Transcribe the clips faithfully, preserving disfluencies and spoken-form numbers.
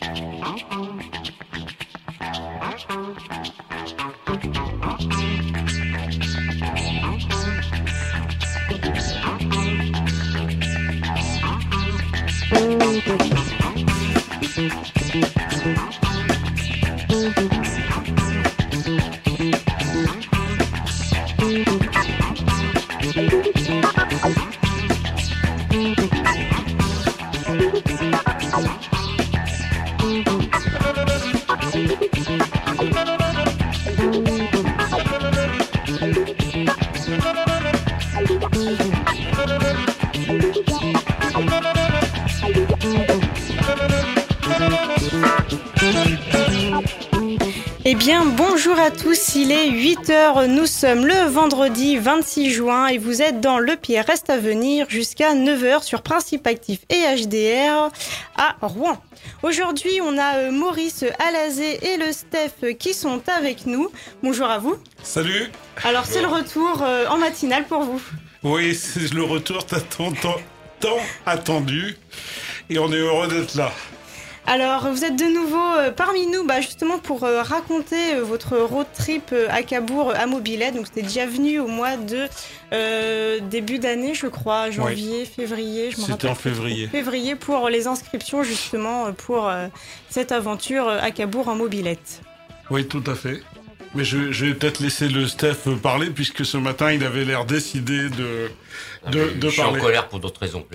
Eh bien, bonjour à tous, il est huit heures, nous sommes le vendredi vingt-six juin et vous êtes dans Le Pierre Reste à venir jusqu'à neuf heures sur Principe Actif et H D R à Rouen. Aujourd'hui, on a Maurice Alazé et le Steph qui sont avec nous. Bonjour à vous. Salut. Alors, c'est le retour en matinale pour vous. Oui, c'est le retour tant, tant, tant attendu et on est heureux d'être là. Alors, vous êtes de nouveau euh, parmi nous bah, justement pour euh, raconter euh, votre road trip euh, à Cabourg euh, à Mobilette. Donc, c'était déjà venu au mois de euh, début d'année, je crois, janvier, oui. février. Je me c'était en février. Février pour les inscriptions justement pour euh, cette aventure euh, à Cabourg en Mobilette. Oui, tout à fait. Mais je, je vais peut-être laisser le Steph parler puisque ce matin, il avait l'air décidé de, non, de, de je parler. Je suis en colère pour d'autres raisons.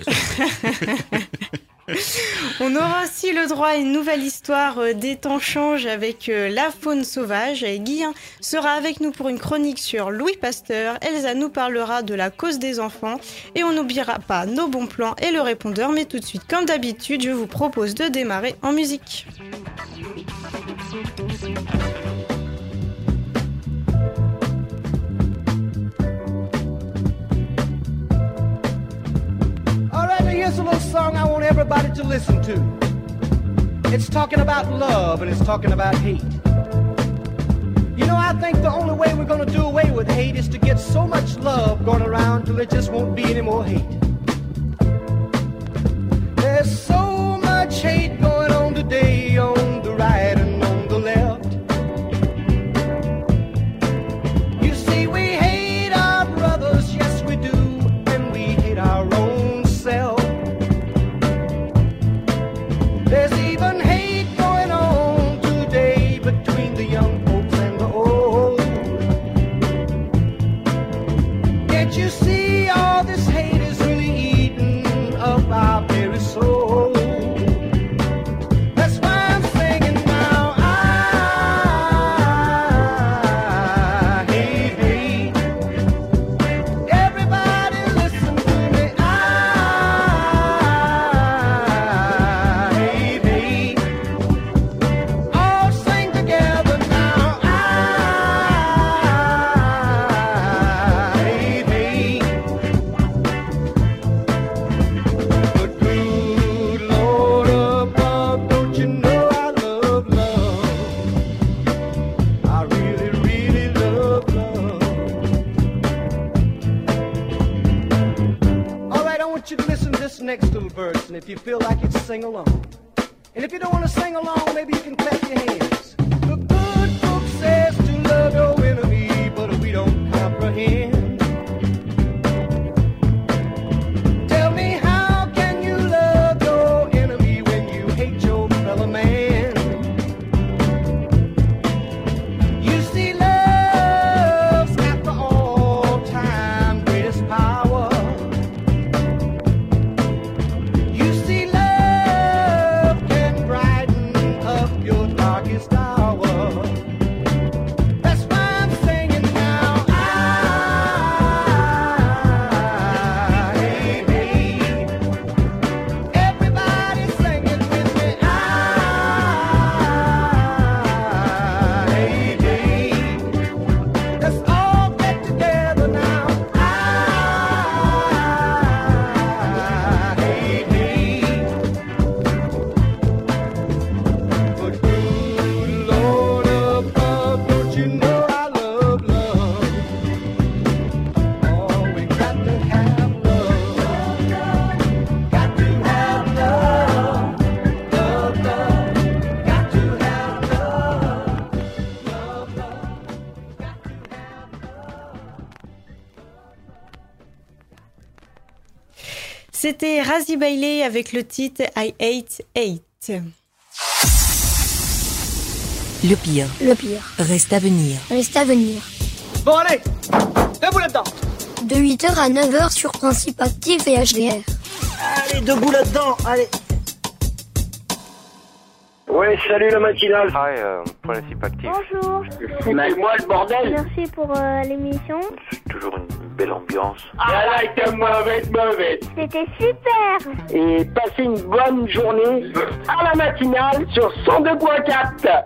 On aura aussi le droit à une nouvelle histoire des temps changent avec la faune sauvage. Et Guillain sera avec nous pour une chronique sur Louis Pasteur. Elsa nous parlera de la cause des enfants. Et on n'oubliera pas nos bons plans et le répondeur. Mais tout de suite, comme d'habitude, je vous propose de démarrer en musique. Here's a little song I want everybody to listen to. It's talking about love and it's talking about hate. You know, I think the only way we're going to do away with hate is to get so much love going around till there just won't be any more hate. There's so much hate going on today on the right and on the left. You see, we hate our brothers, yes we do, and we hate our own self. There's even hate going on today between the young folks and the old. Can't you see all this hate is really eating up our very soul? That's why I'm singing now. I hate hate. Everybody listen to me. I next little verse, and if you feel like it, sing along. And if you don't want to sing along, maybe you can clap your hands. The good book says to love your enemy, but we don't comprehend. Tell me, how can you love your enemy when you hate your fellow man? You see, love's got the all-time greatest power. You see, love can brighten up your darkest hour. C'était Razzie Bailey avec le titre I Hate Hate. Le pire. Le pire. Reste à venir. Reste à venir. Bon, allez, debout là-dedans. De huit heures à neuf heures sur Principe Actif et H D R. Allez, debout là-dedans, allez. Ouais, salut la matinale. Hi, euh, Principe Actif. Bonjour. Foutez-moi le bordel. Merci pour euh, l'émission. C'est toujours une belle ambiance. Ah là, t'es mauvaise, mauvaise. C'était super. Et passez une bonne journée à la matinale sur cent deux point quatre.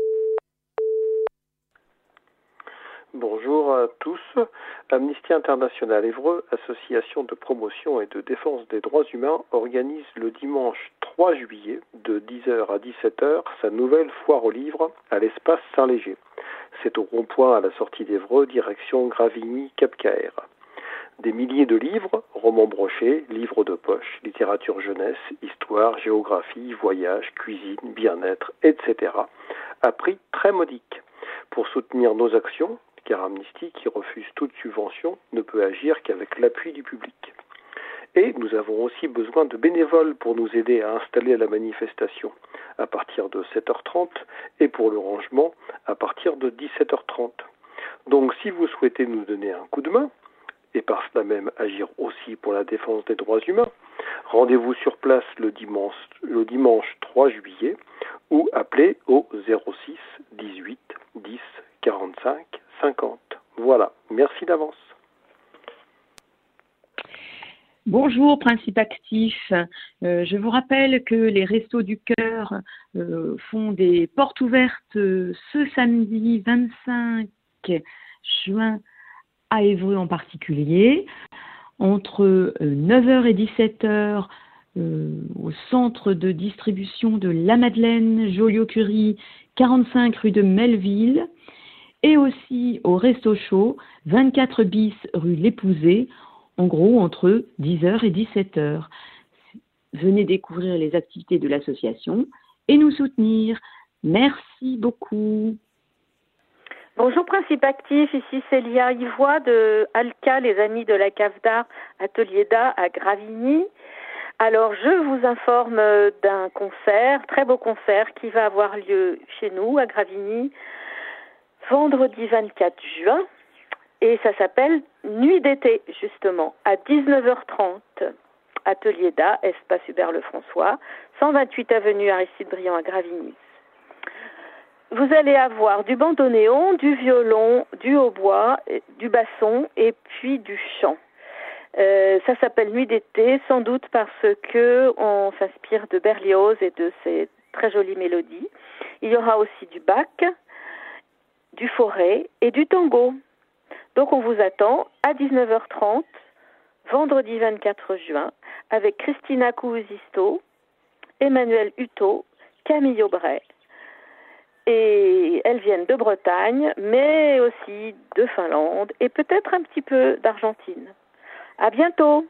Bonjour à tous. Amnesty International Évreux, association de promotion et de défense des droits humains, organise le dimanche trois juillet de dix heures à dix-sept heures sa nouvelle foire aux livres à l'espace Saint-Léger. C'est au rond-point à la sortie d'Évreux, direction Gravigny-Cap-Caër. Des milliers de livres, romans brochés, livres de poche, littérature jeunesse, histoire, géographie, voyage, cuisine, bien-être, et cetera, à prix très modique. Pour soutenir nos actions, car Amnesty, qui refuse toute subvention, ne peut agir qu'avec l'appui du public. Et nous avons aussi besoin de bénévoles pour nous aider à installer la manifestation à partir de sept heures trente et pour le rangement à partir de dix-sept heures trente. Donc si vous souhaitez nous donner un coup de main, et par cela même agir aussi pour la défense des droits humains, rendez-vous sur place le dimanche, le dimanche trois juillet ou appelez au zéro six dix-huit dix quarante-cinq cinquante. Voilà, merci d'avance. Bonjour Principe Actif, euh, je vous rappelle que les Restos du Cœur euh, font des portes ouvertes euh, ce samedi vingt-cinq juin à Évreux en particulier, entre euh, neuf heures et dix-sept heures euh, au centre de distribution de La Madeleine, Joliot-Curie, quarante-cinq rue de Melville, et aussi au Resto Chaud, vingt-quatre bis rue L'Épousé, en gros entre dix heures et dix-sept heures. Venez découvrir les activités de l'association et nous soutenir. Merci beaucoup. Bonjour Principe Actif, ici Célia Ivois de Alca, les amis de la cave d'art Atelier d'art à Gravigny. Alors je vous informe d'un concert, très beau concert qui va avoir lieu chez nous à Gravigny vendredi vingt-quatre juin, et ça s'appelle Nuit d'été, justement, à dix-neuf heures trente, Atelier d'A, Espace Hubert Lefrançois, cent vingt-huit avenue Aristide Briand à Gravigny. Vous allez avoir du bandoneon, du violon, du hautbois, du basson et puis du chant. Euh, ça s'appelle Nuit d'été, sans doute parce que on s'inspire de Berlioz et de ses très jolies mélodies. Il y aura aussi du Bach, du forêt et du tango. Donc on vous attend à dix-neuf heures trente, vendredi vingt-quatre juin, avec Christina Cousisto, Emmanuel Hutto, Camille Aubray. Et elles viennent de Bretagne, mais aussi de Finlande et peut-être un petit peu d'Argentine. À bientôt.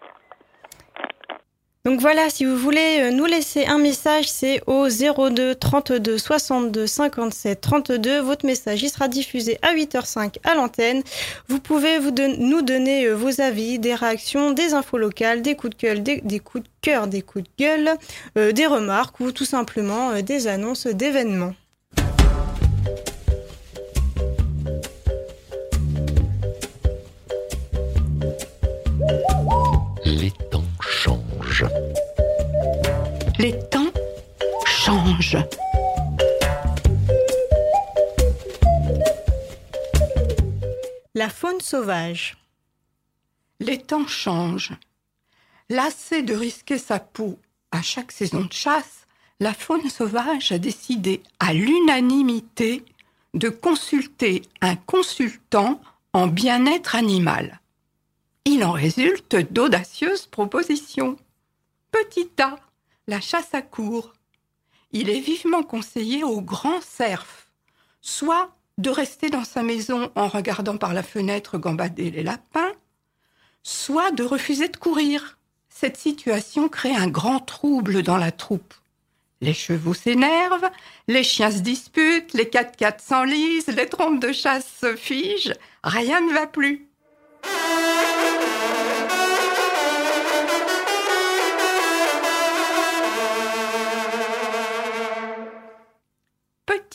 Donc voilà, si vous voulez nous laisser un message, c'est au zéro deux trente-deux soixante-deux cinquante-sept trente-deux. Votre message, il sera diffusé à huit heures cinq à l'antenne. Vous pouvez vous don- nous donner vos avis, des réactions, des infos locales, des coups de gueule, des, des coups de cœur, des coups de gueule, euh, des remarques ou tout simplement euh, des annonces d'événements. Les temps changent. Les temps changent. La faune sauvage. Les temps changent. Lassée de risquer sa peau à chaque saison de chasse, la faune sauvage a décidé à l'unanimité de consulter un consultant en bien-être animal. Il en résulte d'audacieuses propositions. Petit A, la chasse à courre. Il est vivement conseillé aux grands cerfs, soit de rester dans sa maison en regardant par la fenêtre gambader les lapins, soit de refuser de courir. Cette situation crée un grand trouble dans la troupe. Les chevaux s'énervent, les chiens se disputent, les quatre-quatre s'enlisent, les trompes de chasse se figent, rien ne va plus.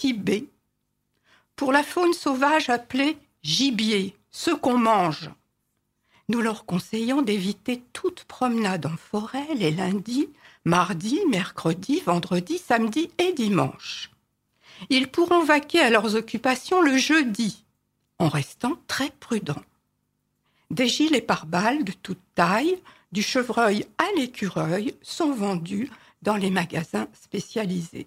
Petit B. Pour la faune sauvage appelée gibier, ce qu'on mange. Nous leur conseillons d'éviter toute promenade en forêt les lundis, mardis, mercredis, vendredis, samedis et dimanches. Ils pourront vaquer à leurs occupations le jeudi, en restant très prudents. Des gilets pare-balles de toute taille, du chevreuil à l'écureuil, sont vendus dans les magasins spécialisés.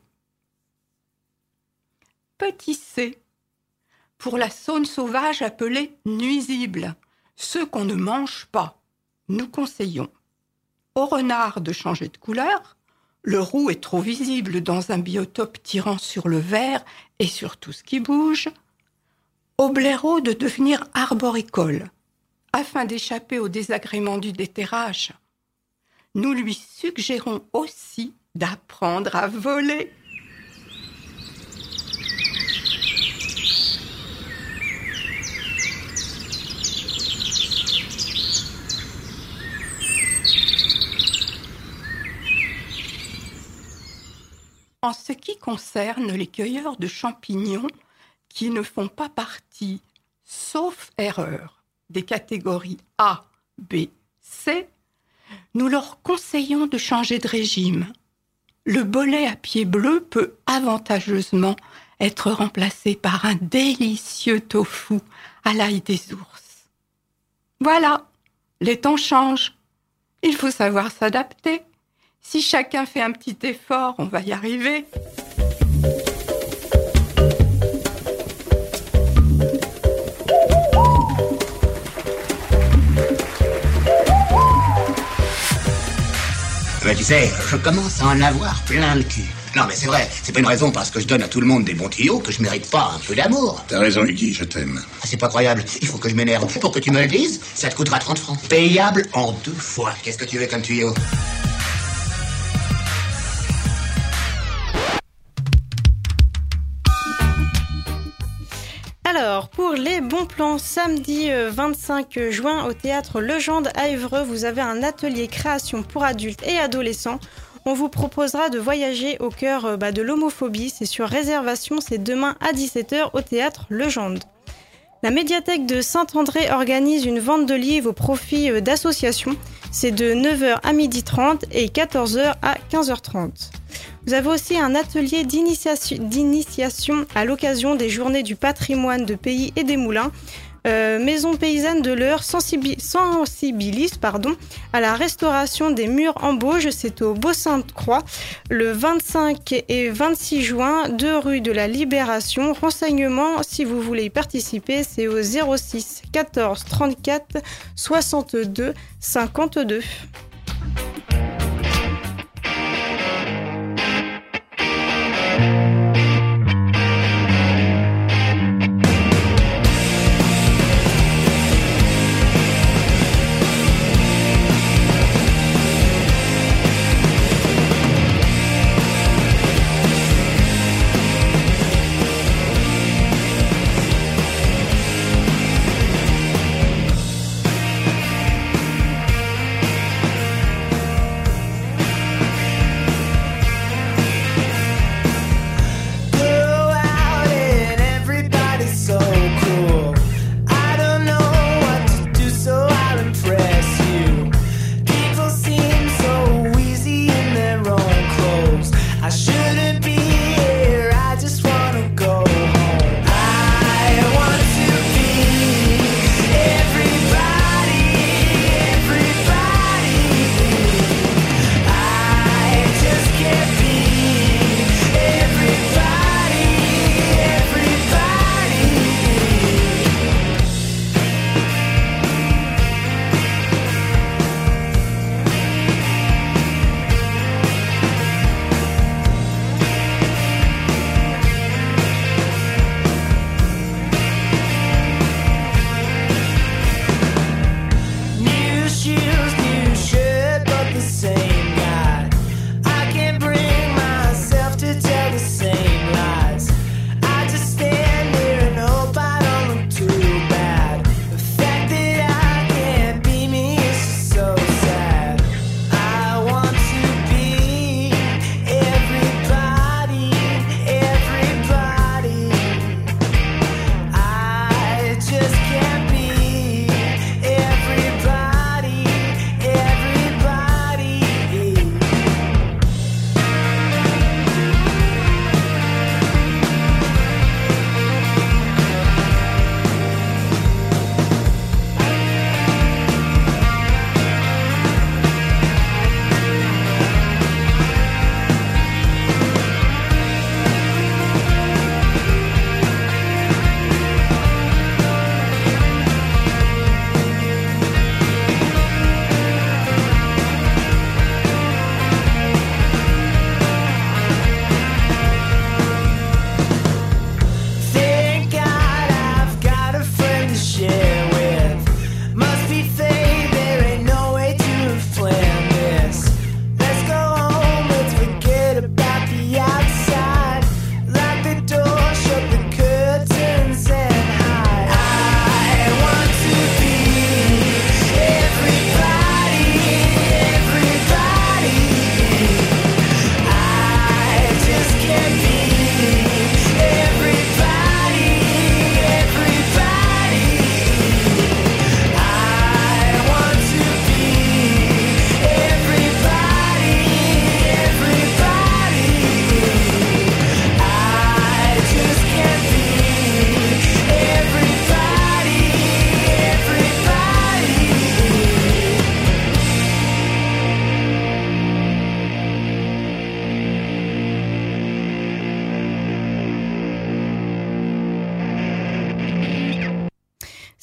Petit C. Pour la faune sauvage appelée nuisible, ceux qu'on ne mange pas, nous conseillons au renard de changer de couleur, le roux est trop visible dans un biotope tirant sur le vert et sur tout ce qui bouge, au blaireau de devenir arboricole, afin d'échapper au désagrément du déterrage. Nous lui suggérons aussi d'apprendre à voler. En ce qui concerne les cueilleurs de champignons qui ne font pas partie, sauf erreur, des catégories A, B, C, nous leur conseillons de changer de régime. Le bolet à pied bleu peut avantageusement être remplacé par un délicieux tofu à l'ail des ours. Voilà, les temps changent. Il faut savoir s'adapter. Si chacun fait un petit effort, on va y arriver. Mais tu sais, je commence à en avoir plein le cul. Non mais c'est vrai, c'est pas une raison parce que je donne à tout le monde des bons tuyaux que je mérite pas un peu d'amour. T'as raison Iggy, je t'aime. Ah, c'est pas croyable, il faut que je m'énerve. Pour que tu me le dises, ça te coûtera trente francs. Payable en deux fois. Qu'est-ce que tu veux comme tuyau ? Alors, pour les bons plans, samedi vingt-cinq juin au théâtre Legendre à Évreux, vous avez un atelier création pour adultes et adolescents. On vous proposera de voyager au cœur bah, de l'homophobie. C'est sur réservation, c'est demain à dix-sept heures au théâtre Legendre. La médiathèque de Saint-André organise une vente de livres au profit d'associations. C'est de neuf heures à midi trente et quatorze heures à quinze heures trente. Vous avez aussi un atelier d'initiation, d'initiation à l'occasion des Journées du patrimoine de Pays et des Moulins. Euh, Maison paysanne de l'Eure sensibilise, sensibilise pardon, à la restauration des murs en Bauge. C'est au Beau-Sainte-Croix le vingt-cinq et vingt-six juin, deux rue de la Libération. Renseignements, si vous voulez y participer, c'est au zéro six quatorze trente-quatre soixante-deux cinquante-deux.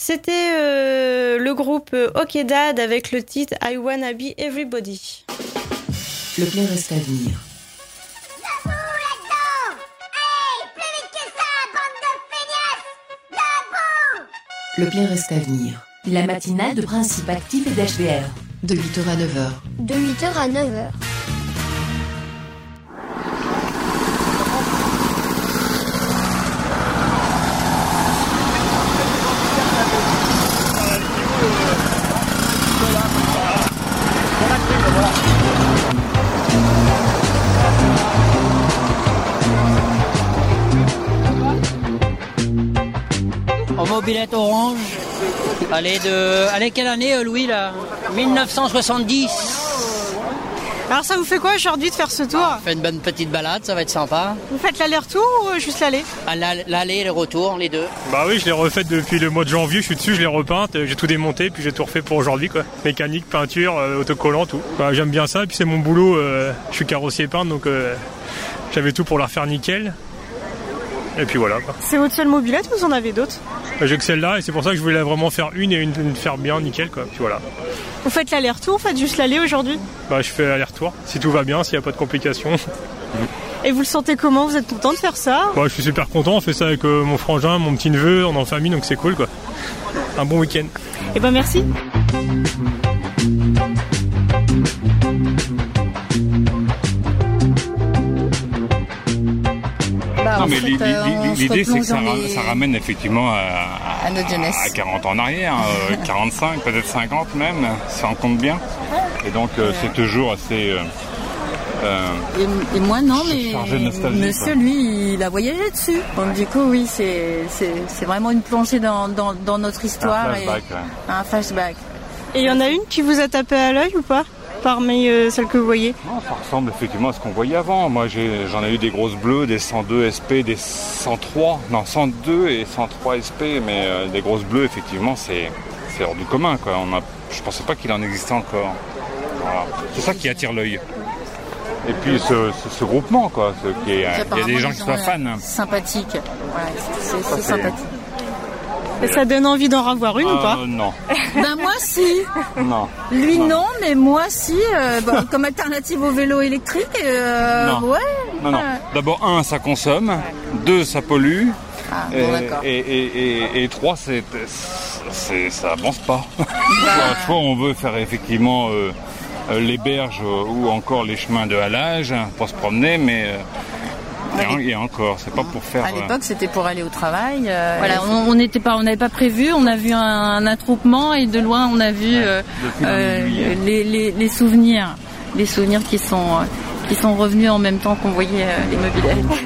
C'était euh, le groupe OK Dad avec le titre I Wanna Be Everybody. Le bien reste à venir. Le bien reste à venir. La matinale de Principe Actif et d'H D R. De huit heures à neuf heures. De huit heures à neuf heures. En mobilette orange. Allez, de... Allez, quelle année, Louis, là dix-neuf cent soixante-dix. Alors ça vous fait quoi aujourd'hui de faire ce tour? On fait une bonne petite balade, ça va être sympa. Vous faites l'aller-retour ou juste l'aller? Ah, l'aller et le retour, les deux. Bah oui, je l'ai refait depuis le mois de janvier, je suis dessus, je l'ai repeinte, j'ai tout démonté, puis j'ai tout refait pour aujourd'hui, quoi. Mécanique, peinture, euh, autocollant, tout. Bah, j'aime bien ça, et puis c'est mon boulot, euh, je suis carrossier peintre, donc euh, j'avais tout pour la refaire nickel. Et puis voilà, quoi. C'est votre seule mobilette ou vous en avez d'autres? Bah, j'ai que celle-là, et c'est pour ça que je voulais vraiment faire une et une, une faire bien, nickel, quoi. Puis voilà. Vous faites l'aller-retour, vous faites juste l'aller aujourd'hui? Bah je fais aller-retour, si tout va bien, s'il n'y a pas de complications. Et vous le sentez comment? Vous êtes content de faire ça? Bah je suis super content, on fait ça avec euh, mon frangin, mon petit-neveu, on est en famille, donc c'est cool, quoi. Un bon week-end. Et ben merci. Bah, non mais fait, euh, l'idée c'est que ça, les... ça ramène effectivement à, à notre jeunesse. À quarante ans en arrière, euh, quarante-cinq, peut-être cinquante même, si on compte bien. Et donc euh, ouais. C'est toujours assez... Euh, euh, et, et moi non, mais monsieur lui il a voyagé dessus. Donc du coup oui, c'est, c'est, c'est vraiment une plongée dans, dans, dans notre histoire. Un flashback. Et, ouais. Un flashback. Et il y en a une qui vous a tapé à l'œil ou pas? Parmi euh, celles que vous voyez? Non, ça ressemble effectivement à ce qu'on voyait avant. Moi, j'ai, j'en ai eu des grosses bleues, des cent deux S P, des cent trois, non, cent deux et cent trois S P, mais euh, des grosses bleues, effectivement, c'est, c'est hors du commun, quoi. On a, je ne pensais pas qu'il en existait encore. Voilà. C'est ça qui attire l'œil. Et puis ce, ce, ce groupement, quoi. Ce, qui est, il y a des gens qui sont fans. Sympathiques. Ouais, c'est, c'est, c'est sympathique. Et ça donne envie d'en revoir une euh, ou pas? Non. Ben moi si. Non. Lui non, non mais moi si. Euh, bah, comme alternative au vélo électrique. Euh, non. Ouais. Non, non. D'abord un, ça consomme. Ouais. Deux, ça pollue. Ah, et, bon, d'accord. Et, et, et, et trois, c'est, c'est, ça avance pas. Bah... Soit on veut faire effectivement euh, les berges ou encore les chemins de halage pour se promener, mais. Euh, Et, et encore, c'est pas pour faire. À l'époque, c'était pour aller au travail. Euh, voilà, on, on n'était pas, on n'avait pas prévu. On a vu un, un attroupement et de loin, on a vu ouais, euh, euh, les, les, les souvenirs, les souvenirs qui sont, qui sont revenus en même temps qu'on voyait euh, les mobilettes.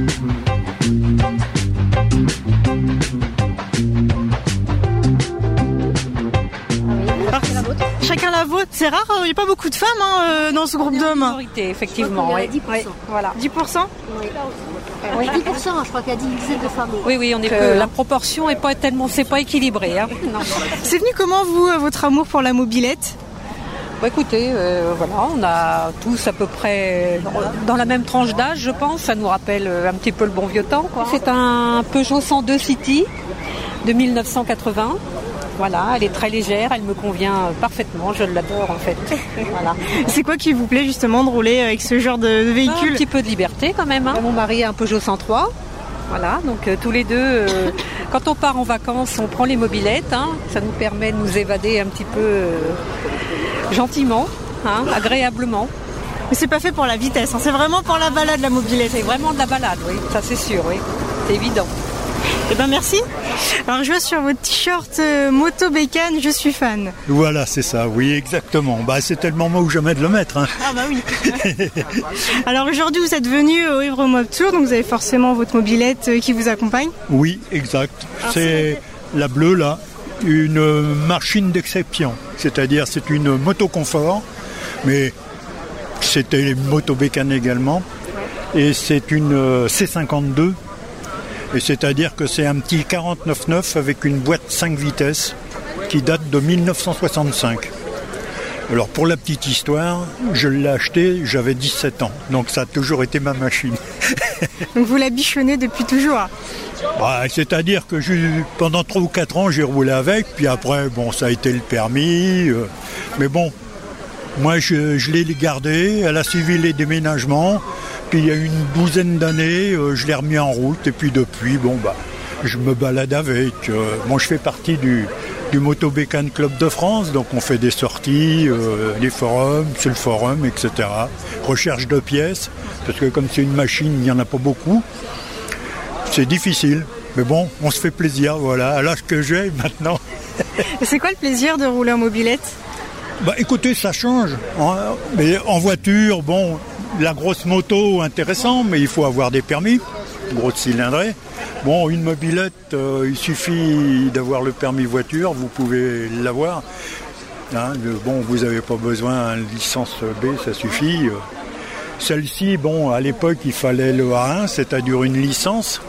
Chacun la vôtre, c'est rare, il n'y a pas beaucoup de femmes hein, dans ce groupe d'hommes. Minorité, effectivement, oui. dix pour cent. Oui, voilà. dix pour cent Oui. Oui, dix pour cent, je crois qu'il y a dix dizaines de femmes. Oui, oui, on est euh, peu. La proportion n'est pas tellement, c'est pas équilibré. Hein. Non. C'est venu comment, vous, votre amour pour la mobilette? Bah, écoutez, euh, voilà, on a tous à peu près dans, dans la même tranche d'âge, je pense. Ça nous rappelle un petit peu le bon vieux temps, quoi. C'est un Peugeot cent deux City de dix-neuf cent quatre-vingts. Voilà, elle est très légère, elle me convient parfaitement, je l'adore en fait. Voilà. C'est quoi qui vous plaît justement de rouler avec ce genre de véhicule? Un petit peu de liberté quand même. Hein. Mon mari a un Peugeot cent trois. Voilà, donc euh, tous les deux, euh, quand on part en vacances, on prend les mobilettes. Hein, ça nous permet de nous évader un petit peu euh, gentiment, hein, agréablement. Mais c'est pas fait pour la vitesse, hein, c'est vraiment pour la balade la mobilette. C'est vraiment de la balade, oui, ça c'est sûr, oui, c'est évident. Eh ben merci. Alors je vois sur votre t-shirt euh, Moto Bécane, je suis fan. Voilà, c'est ça, oui, exactement. Bah, c'était le moment ou jamais de le mettre. Hein. Ah bah oui. Alors aujourd'hui vous êtes venu au Évre Mob Tour, donc vous avez forcément votre mobilette euh, qui vous accompagne. Oui, exact. Alors, c'est, c'est la bleue là, une machine d'exception. C'est-à-dire c'est une moto confort, mais c'était une Moto Bécane également. Et c'est une euh, C cinquante-deux. Et c'est-à-dire que c'est un petit quarante-neuf neuf avec une boîte cinq vitesses qui date de dix-neuf cent soixante-cinq. Alors pour la petite histoire, je l'ai acheté, j'avais dix-sept ans, donc ça a toujours été ma machine. Donc vous la bichonnez depuis toujours? Bah, c'est-à-dire que j'ai, pendant trois ou quatre ans, j'ai roulé avec, puis après, bon, ça a été le permis. Euh, mais bon, moi, je, je l'ai gardé, elle a suivi les déménagements, puis il y a une douzaine d'années, euh, je l'ai remis en route, et puis depuis, bon, bah, je me balade avec. Euh, bon, je fais partie du, du Moto Bécane Club de France, donc on fait des sorties, euh, des forums, c'est le forum, et cetera. Recherche de pièces, parce que comme c'est une machine, il n'y en a pas beaucoup. C'est difficile, mais bon, on se fait plaisir, voilà, à l'âge que j'ai maintenant. Et c'est quoi le plaisir de rouler en mobilette ? Bah écoutez, ça change. En, mais en voiture, bon, la grosse moto, intéressant, mais il faut avoir des permis, grosse cylindrée. Bon, une mobilette, euh, il suffit d'avoir le permis voiture, vous pouvez l'avoir. Hein, le, bon, vous n'avez pas besoin d'une licence B, ça suffit. Celle-ci, bon, à l'époque, il fallait le A un, c'est-à-dire une licence.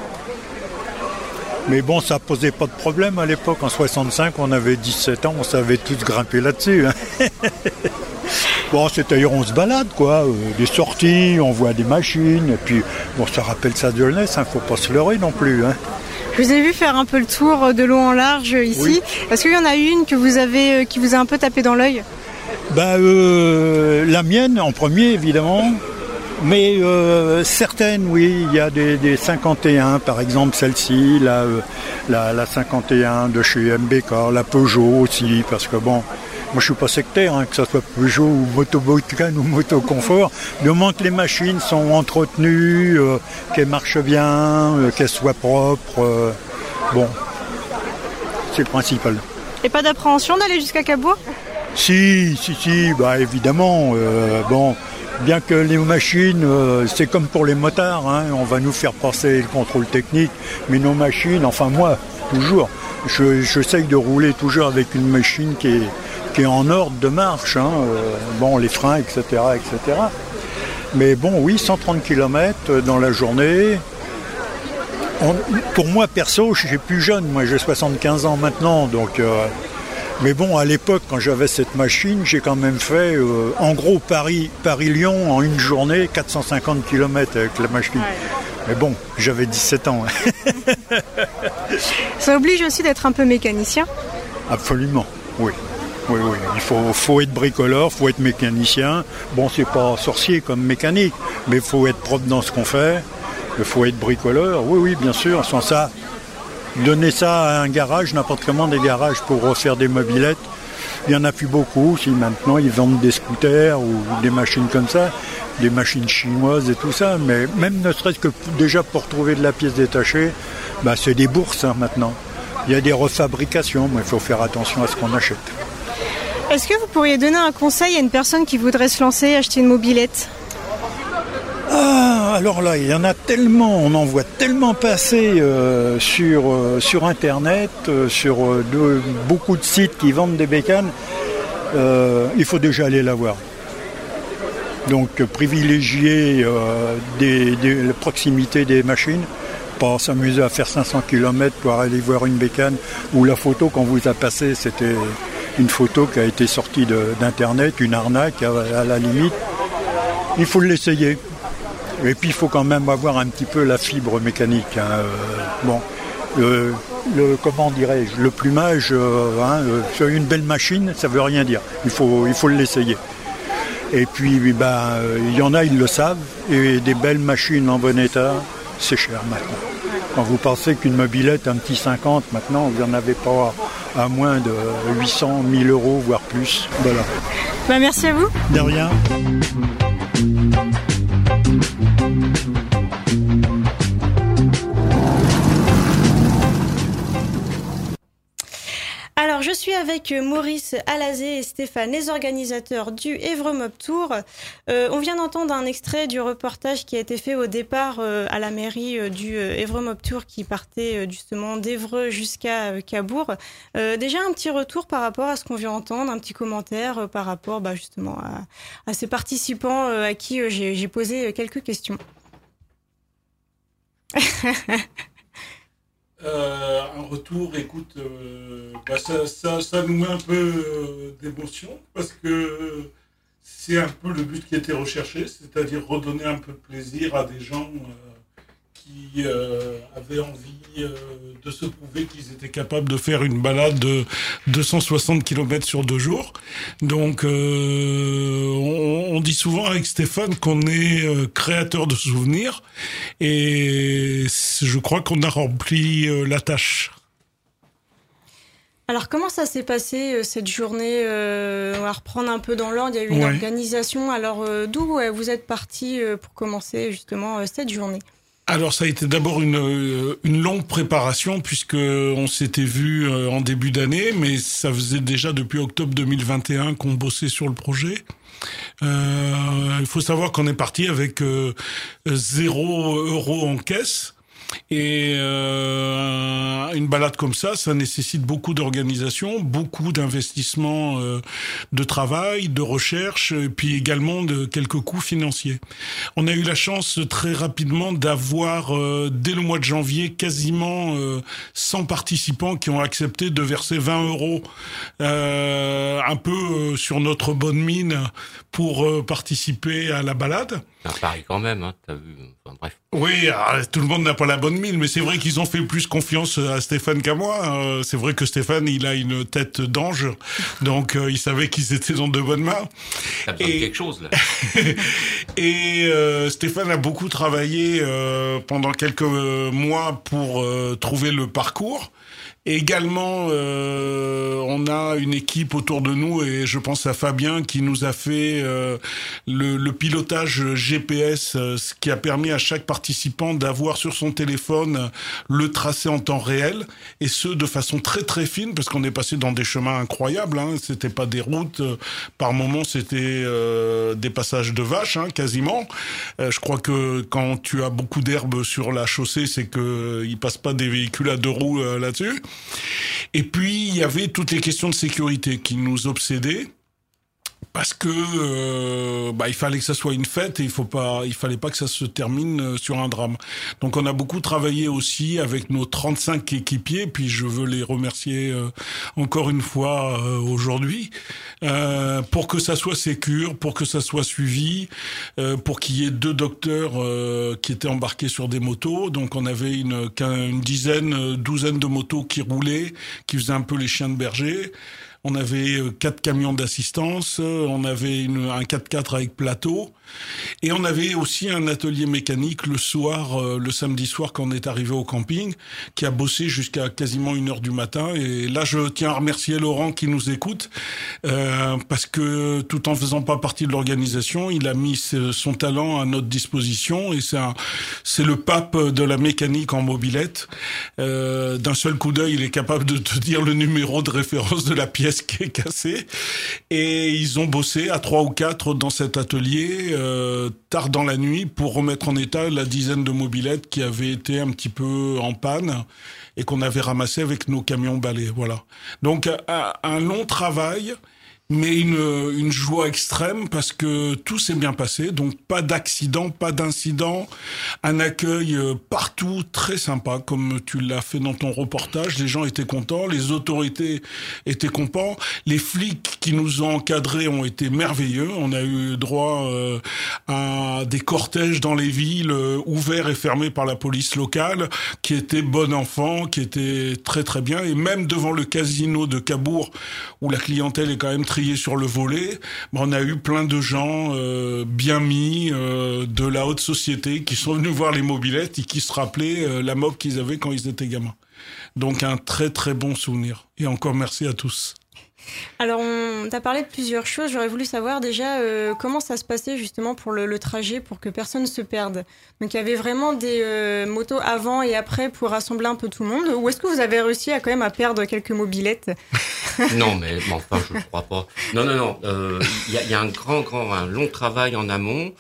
Mais bon, ça posait pas de problème à l'époque. En soixante-cinq, on avait dix-sept ans, on savait tous grimper là-dessus. Hein. Bon, c'est-à-dire on se balade, quoi. Euh, des sorties, on voit des machines. Et puis, bon, ça rappelle sa jeunesse, hein, faut pas se leurrer non plus. Hein. Je vous ai vu faire un peu le tour de long en large ici. Oui. Est-ce qu'il y en a une que vous avez, qui vous a un peu tapé dans l'œil ? Bah, euh, la mienne en premier, évidemment. Mais euh, certaines, oui, il y a des, des cinquante et un, par exemple celle-ci, la, euh, la, la cinquante et un de chez M B K, la Peugeot aussi, parce que bon, moi je suis pas sectaire, hein, que ce soit Peugeot ou Moto Bécane ou Moto Confort, du moment que les machines sont entretenues, euh, qu'elles marchent bien, euh, qu'elles soient propres, euh, bon, c'est le principal. Et pas d'appréhension d'aller jusqu'à Cabourg ? Si, si, si, bah évidemment, euh, bon... Bien que les machines, euh, c'est comme pour les motards, hein, on va nous faire passer le contrôle technique, mais nos machines, enfin moi, toujours, je, j'essaye de rouler toujours avec une machine qui est, qui est en ordre de marche, hein, euh, bon, les freins, et cetera, et cetera. Mais bon, oui, cent trente kilomètres dans la journée. On, pour moi, perso, je suis plus jeune, moi j'ai soixante-quinze ans maintenant, donc... Euh, Mais bon, à l'époque, quand j'avais cette machine, j'ai quand même fait, euh, en gros, Paris, Paris-Lyon en une journée, quatre cent cinquante kilomètres avec la machine. Ouais. Mais bon, j'avais dix-sept ans. Ça oblige aussi d'être un peu mécanicien ? Absolument, oui. Oui, oui. Il faut, faut être bricoleur, il faut être mécanicien. Bon, c'est pas sorcier comme mécanique, mais il faut être propre dans ce qu'on fait. Il faut être bricoleur, oui, oui, bien sûr. Sans ça... Donner ça à un garage, n'importe comment des garages pour refaire des mobilettes, il n'y en a plus beaucoup. Si maintenant ils vendent des scooters ou des machines comme ça, des machines chinoises et tout ça, mais même ne serait-ce que déjà pour trouver de la pièce détachée, bah c'est des bourses hein, maintenant. Il y a des refabrications, mais il faut faire attention à ce qu'on achète. Est-ce que vous pourriez donner un conseil à une personne qui voudrait se lancer, acheter une mobilette ? Ah, alors là, il y en a tellement, on en voit tellement passer euh, sur, euh, sur Internet, euh, sur euh, de, beaucoup de sites qui vendent des bécanes. Euh, il faut déjà aller la voir. Donc privilégier euh, des, des, la proximité des machines, pas s'amuser à faire cinq cents kilomètres pour aller voir une bécane, ou la photo qu'on vous a passée, c'était une photo qui a été sortie de, d'Internet, une arnaque à, à la limite. Il faut l'essayer. Et puis il faut quand même avoir un petit peu la fibre mécanique. Hein. Euh, bon, euh, le comment dirais-je, le plumage, euh, hein, euh, sur une belle machine, ça veut rien dire. Il faut, il faut l'essayer. Et puis, ben, euh, il y en a, ils le savent. Et des belles machines en bon état, c'est cher maintenant. Quand vous pensez qu'une mobilette, un petit cinquante, maintenant, vous n'en avez pas à moins de huit cents, mille euros, voire plus. Voilà. Ben, merci à vous. De rien. Alors, je suis avec Maurice Alazé et Stéphane, les organisateurs du Évreux-Mob Tour. Euh, on vient d'entendre un extrait du reportage qui a été fait au départ euh, à la mairie euh, du euh, Évreux-Mob Tour qui partait euh, justement d'Évreux jusqu'à euh, Cabourg. Euh, déjà, un petit retour par rapport à ce qu'on vient d'entendre, un petit commentaire euh, par rapport bah, justement à, à ces participants euh, à qui euh, j'ai, j'ai posé euh, quelques questions. Euh, un retour, écoute, euh, bah ça, ça, ça nous met un peu euh, d'émotion parce que c'est un peu le but qui était recherché, c'est-à-dire redonner un peu de plaisir à des gens euh, qui euh, avaient envie euh, de se prouver qu'ils étaient capables de faire une balade de deux cent soixante kilomètres sur deux jours. Donc, euh, on, on dit souvent avec Stéphane qu'on est euh, créateur de souvenirs, et je crois qu'on a rempli euh, la tâche. Alors, comment ça s'est passé, euh, cette journée euh, On va reprendre un peu dans l'ordre. Il y a eu une Ouais. organisation. Alors, euh, d'où euh, vous êtes parti euh, pour commencer, justement, euh, cette journée? Alors, ça a été d'abord une, euh, une longue préparation, puisque on s'était vu euh, en début d'année, mais ça faisait déjà depuis octobre deux mille vingt et un qu'on bossait sur le projet. Euh, il faut savoir qu'on est parti avec euh, zéro euro en caisse. Et euh, une balade comme ça, ça nécessite beaucoup d'organisation, beaucoup d'investissement euh, de travail, de recherche, et puis également de quelques coûts financiers. On a eu la chance très rapidement d'avoir, euh, dès le mois de janvier, quasiment euh, cent participants qui ont accepté de verser vingt euros, euh, un peu euh, sur notre bonne mine, pour euh, participer à la balade. C'est un pari quand même, hein, t'as vu. Enfin, bref. Oui, alors, tout le monde n'a pas la bonne mine, mais c'est vrai qu'ils ont fait plus confiance à Stéphane qu'à moi. Euh, c'est vrai que Stéphane, il a une tête d'ange, donc euh, il savait qu'ils étaient dans de bonnes mains. T'as besoin Et... de quelque chose, là. Et euh, Stéphane a beaucoup travaillé euh, pendant quelques mois pour euh, trouver le parcours. Et également, euh, on a une équipe autour de nous, et je pense à Fabien qui nous a fait euh, le, le pilotage G P S, euh, ce qui a permis à chaque participant d'avoir sur son téléphone le tracé en temps réel, et ce de façon très très fine, parce qu'on est passé dans des chemins incroyables. Hein, c'était pas des routes, euh, par moments c'était euh, des passages de vaches, hein, quasiment. Euh, je crois que quand tu as beaucoup d'herbe sur la chaussée, c'est que il passe pas des véhicules à deux roues euh, là-dessus. Et puis, il y avait toutes les questions de sécurité qui nous obsédaient, parce que euh, bah, il fallait que ça soit une fête, et il faut pas, il fallait pas que ça se termine sur un drame. Donc, on a beaucoup travaillé aussi avec nos trente-cinq équipiers, puis je veux les remercier euh, encore une fois euh, aujourd'hui, euh, pour que ça soit sécure, pour que ça soit suivi, euh, pour qu'il y ait deux docteurs euh, qui étaient embarqués sur des motos. Donc, on avait une, une dizaine, douzaine de motos qui roulaient, qui faisaient un peu les chiens de berger. On avait quatre camions d'assistance, on avait une, un quatre-quatre avec plateau, et on avait aussi un atelier mécanique le soir, euh, le samedi soir quand on est arrivé au camping, qui a bossé jusqu'à quasiment une heure du matin. Et là, je tiens à remercier Laurent qui nous écoute, euh, parce que tout en faisant pas partie de l'organisation, il a mis son talent à notre disposition, et c'est un, c'est le pape de la mécanique en mobilette. Euh, d'un seul coup d'œil, il est capable de te dire le numéro de référence de la pièce qui est cassée. Et ils ont bossé à trois ou quatre dans cet atelier, euh, tard dans la nuit, pour remettre en état la dizaine de mobylettes qui avaient été un petit peu en panne et qu'on avait ramassé avec nos camions balais. Voilà. Donc un, un long travail, mais une, une joie extrême, parce que tout s'est bien passé. Donc pas d'accident, pas d'incident, un accueil partout très sympa, comme tu l'as fait dans ton reportage. Les gens étaient contents, les autorités étaient contents, les flics qui nous ont encadrés ont été merveilleux. On a eu droit euh, à des cortèges dans les villes, euh, ouverts et fermés par la police locale, qui étaient bon enfant, qui étaient très très bien. Et même devant le casino de Cabourg, où la clientèle est quand même très sur le volet, on a eu plein de gens euh, bien mis, euh, de la haute société, qui sont venus voir les mobylettes et qui se rappelaient euh, la mob qu'ils avaient quand ils étaient gamins. Donc un très très bon souvenir. Et encore merci à tous. Alors, on t'a parlé de plusieurs choses. J'aurais voulu savoir déjà euh, comment ça se passait justement pour le, le trajet, pour que personne ne se perde. Donc, il y avait vraiment des euh, motos avant et après pour rassembler un peu tout le monde. Ou est-ce que vous avez réussi à quand même à perdre quelques mobylettes? Non, mais bon, enfin, je ne crois pas. Non, non, non. Il euh, y, y a un grand, grand, un long travail en amont.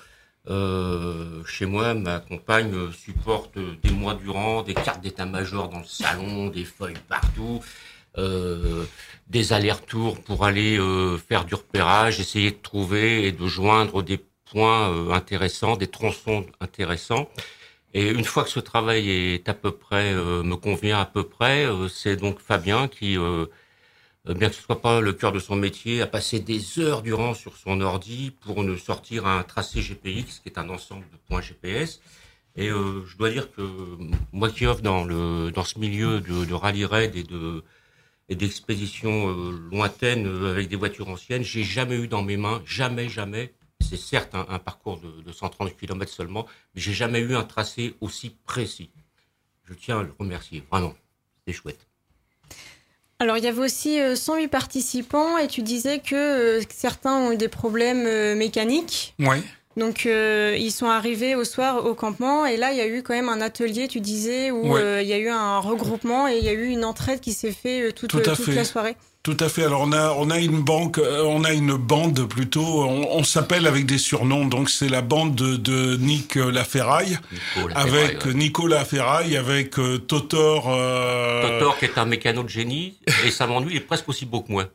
Euh, chez moi, ma compagne supporte des mois durant des cartes d'état-major dans le salon, des feuilles partout. Euh, des allers-retours pour aller euh, faire du repérage, essayer de trouver et de joindre des points euh, intéressants, des tronçons intéressants. Et une fois que ce travail est à peu près, euh, me convient à peu près, euh, c'est donc Fabien qui, euh, bien que ce soit pas le cœur de son métier, a passé des heures durant sur son ordi pour nous sortir un tracé G P X, qui est un ensemble de points G P S, Et euh, je dois dire que moi qui œuvre dans le dans ce milieu de, de rallye raid et de et d'expéditions euh, lointaines euh, avec des voitures anciennes, j'ai jamais eu dans mes mains, jamais, jamais. C'est certes un, un parcours de, de cent trente kilomètres seulement, mais j'ai jamais eu un tracé aussi précis. Je tiens à le remercier, vraiment, c'est chouette. Alors, il y avait aussi euh, cent huit participants et tu disais que euh, certains ont eu des problèmes euh, mécaniques. Oui. Donc, euh, ils sont arrivés au soir au campement et là, il y a eu quand même un atelier, tu disais, où ouais. euh, il y a eu un regroupement et il y a eu une entraide qui s'est fait euh, toute, Tout à toute fait. la soirée. Tout à fait. Alors on a on a une banque, euh, on a une bande plutôt. On, on s'appelle avec des surnoms. Donc c'est la bande de, de Nick Laferraille, Nico avec ouais. Nico Laferraille, avec euh, Totor. Euh... Totor qui est un mécano de génie et ça m'ennuie, il est presque aussi beau que moi.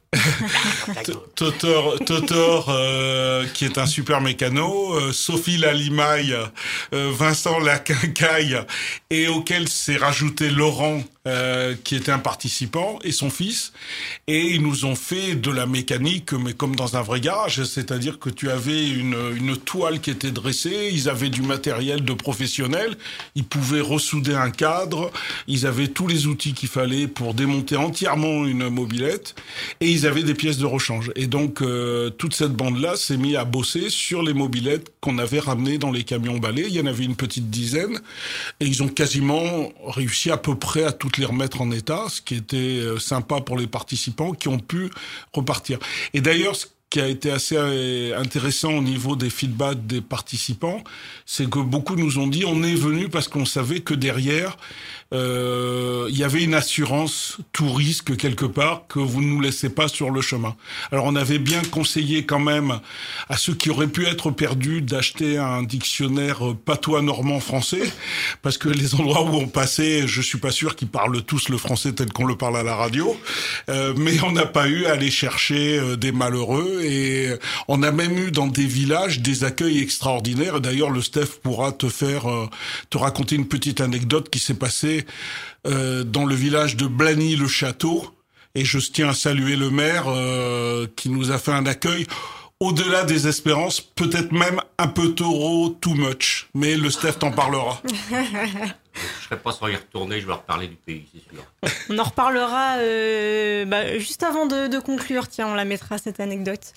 Totor, Totor euh, qui est un super mécano, euh, Sophie Lalimaille, euh, Vincent Laquincaille et auquel s'est rajouté Laurent. Euh, qui était un participant et son fils, et ils nous ont fait de la mécanique, mais comme dans un vrai garage, c'est-à-dire que tu avais une, une toile qui était dressée, ils avaient du matériel de professionnels, ils pouvaient ressouder un cadre, ils avaient tous les outils qu'il fallait pour démonter entièrement une mobilette, et ils avaient des pièces de rechange. Et donc euh, toute cette bande-là s'est mise à bosser sur les mobilettes qu'on avait ramenées dans les camions balais. Il y en avait une petite dizaine, et ils ont quasiment réussi à peu près à toutes les remettre en état, ce qui était sympa pour les participants qui ont pu repartir. Et d'ailleurs, ce qui a été assez intéressant au niveau des feedbacks des participants, c'est que beaucoup nous ont dit on est venu parce qu'on savait que derrière euh, il y avait une assurance tout risque quelque part que vous ne nous laissez pas sur le chemin. Alors on avait bien conseillé quand même à ceux qui auraient pu être perdus d'acheter un dictionnaire patois normand français, parce que les endroits où on passait, je suis pas sûr qu'ils parlent tous le français tel qu'on le parle à la radio, euh, mais on n'a pas eu à aller chercher euh, des malheureux, et on a même eu dans des villages des accueils extraordinaires. D'ailleurs le Steph pourra te faire euh, te raconter une petite anecdote qui s'est passée euh, dans le village de Blagny-le-Château, et je tiens à saluer le maire euh, qui nous a fait un accueil au-delà des espérances, peut-être même un peu trop too much, mais le Steph t'en parlera. Je serais pas sans y retourner, je vais leur parler du pays, c'est sûr. On en reparlera euh, bah, juste avant de, de conclure. Tiens, on la mettra cette anecdote.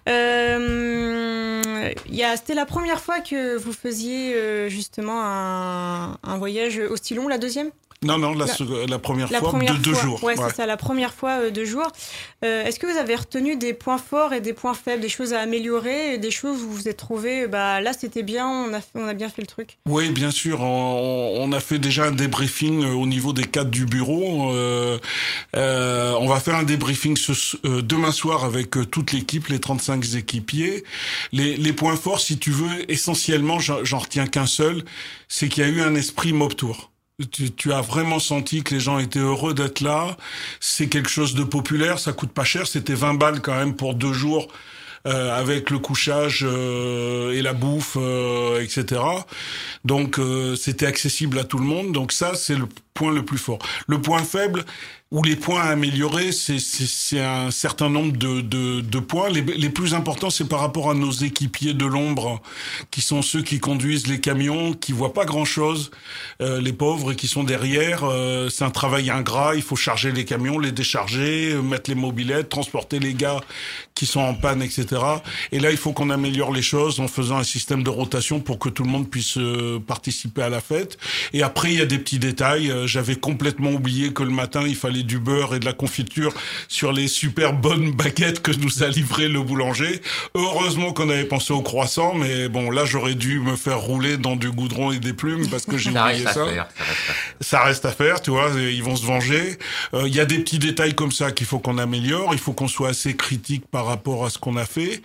Euh, y a, c'était la première fois que vous faisiez euh, justement un, un voyage aussi long, la deuxième ? Non, non, la, la, la première la fois première de deux fois, jours. Ouais, ouais. c'est ça, la première fois euh, deux jours. Euh, est-ce que vous avez retenu des points forts et des points faibles, des choses à améliorer, et des choses où vous vous êtes trouvé, bah là c'était bien, on a, fait, on a bien fait le truc? Oui, bien sûr. On, on a fait déjà un débriefing au niveau des cadres du bureau. Euh, euh, on va faire un débriefing ce, euh, demain soir avec euh, toute l'équipe, les trente-cinq équipiers. Les, les points forts, si tu veux, essentiellement, j'en, j'en retiens qu'un seul, c'est qu'il y a eu un esprit mob tour. Tu, tu as vraiment senti que les gens étaient heureux d'être là. C'est quelque chose de populaire, ça coûte pas cher. C'était vingt balles quand même pour deux jours, euh, avec le couchage euh, et la bouffe, euh, et cetera. Donc euh, c'était accessible à tout le monde. Donc ça, c'est le point le plus fort. Le point faible, ou les points à améliorer, c'est, c'est, c'est un certain nombre de, de, de points. Les, les plus importants, c'est par rapport à nos équipiers de l'ombre, qui sont ceux qui conduisent les camions, qui voient pas grand-chose, euh, les pauvres, et qui sont derrière. Euh, c'est un travail ingrat, il faut charger les camions, les décharger, mettre les mobilettes, transporter les gars qui sont en panne, et cetera. Et là, il faut qu'on améliore les choses en faisant un système de rotation pour que tout le monde puisse euh, participer à la fête. Et après, il y a des petits détails. Euh, j'avais complètement oublié que le matin, il fallait du beurre et de la confiture sur les super bonnes baguettes que nous a livré le boulanger. Heureusement qu'on avait pensé au croissant, mais bon, là, j'aurais dû me faire rouler dans du goudron et des plumes parce que j'ai ça oublié reste ça. À faire, ça reste à faire. Ça reste à faire, tu vois, ils vont se venger. Il euh, y a des petits détails comme ça qu'il faut qu'on améliore. Il faut qu'on soit assez critique par rapport à ce qu'on a fait.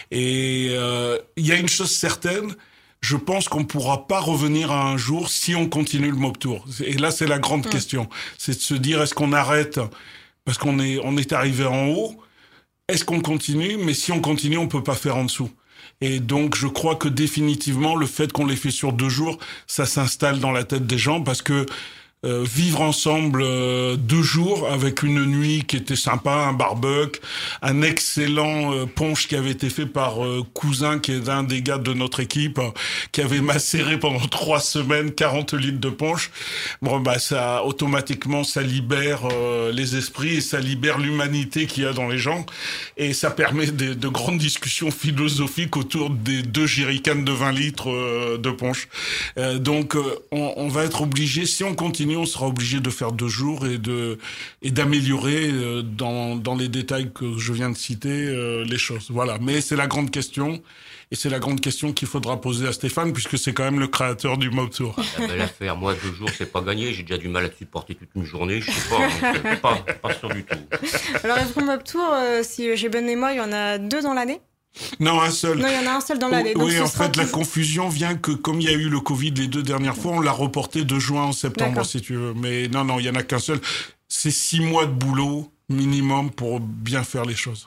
Et il euh, y a une chose certaine, je pense qu'on pourra pas revenir à un jour si on continue le mob tour. Et là, c'est la grande mmh. question. C'est de se dire, est-ce qu'on arrête parce qu'on est, on est arrivé en haut? Est-ce qu'on continue? Mais si on continue, on peut pas faire en dessous. Et donc, je crois que définitivement, le fait qu'on l'ait fait sur deux jours, ça s'installe dans la tête des gens parce que euh, vivre ensemble euh, deux jours avec une nuit qui était sympa, un barbecue, un excellent euh, punch qui avait été fait par euh, Cousin, qui est un des gars de notre équipe, euh, qui avait macéré pendant trois semaines quarante litres de punch. Bon, bah ça automatiquement ça libère euh, les esprits et ça libère l'humanité qu'il y a dans les gens et ça permet de, de grandes discussions philosophiques autour des deux jerrycans de vingt litres euh, de punch. Euh, donc euh, on, on va être obligé, si on continue, on sera obligé de faire deux jours et de et d'améliorer euh, dans dans les détails que je viens de citer euh, les choses. Voilà. Mais c'est la grande question et c'est la grande question qu'il faudra poser à Stéphane puisque c'est quand même le créateur du Mob Tour. La belle affaire. Moi, deux jours, c'est pas gagné. J'ai déjà du mal à supporter toute une journée. Je sais pas. Donc, pas, pas sûr du tout. Alors, le Mob Tour, euh, si j'ai bonne mémoire, il y en a deux dans l'année. Non, un seul. Non, il y en a un seul dans l'année. Oui, en fait, la confusion vient que, comme il y a eu le Covid les deux dernières fois, on l'a reporté de juin en septembre, D'accord. si tu veux. Mais non, non, il y en a qu'un seul. C'est six mois de boulot minimum pour bien faire les choses.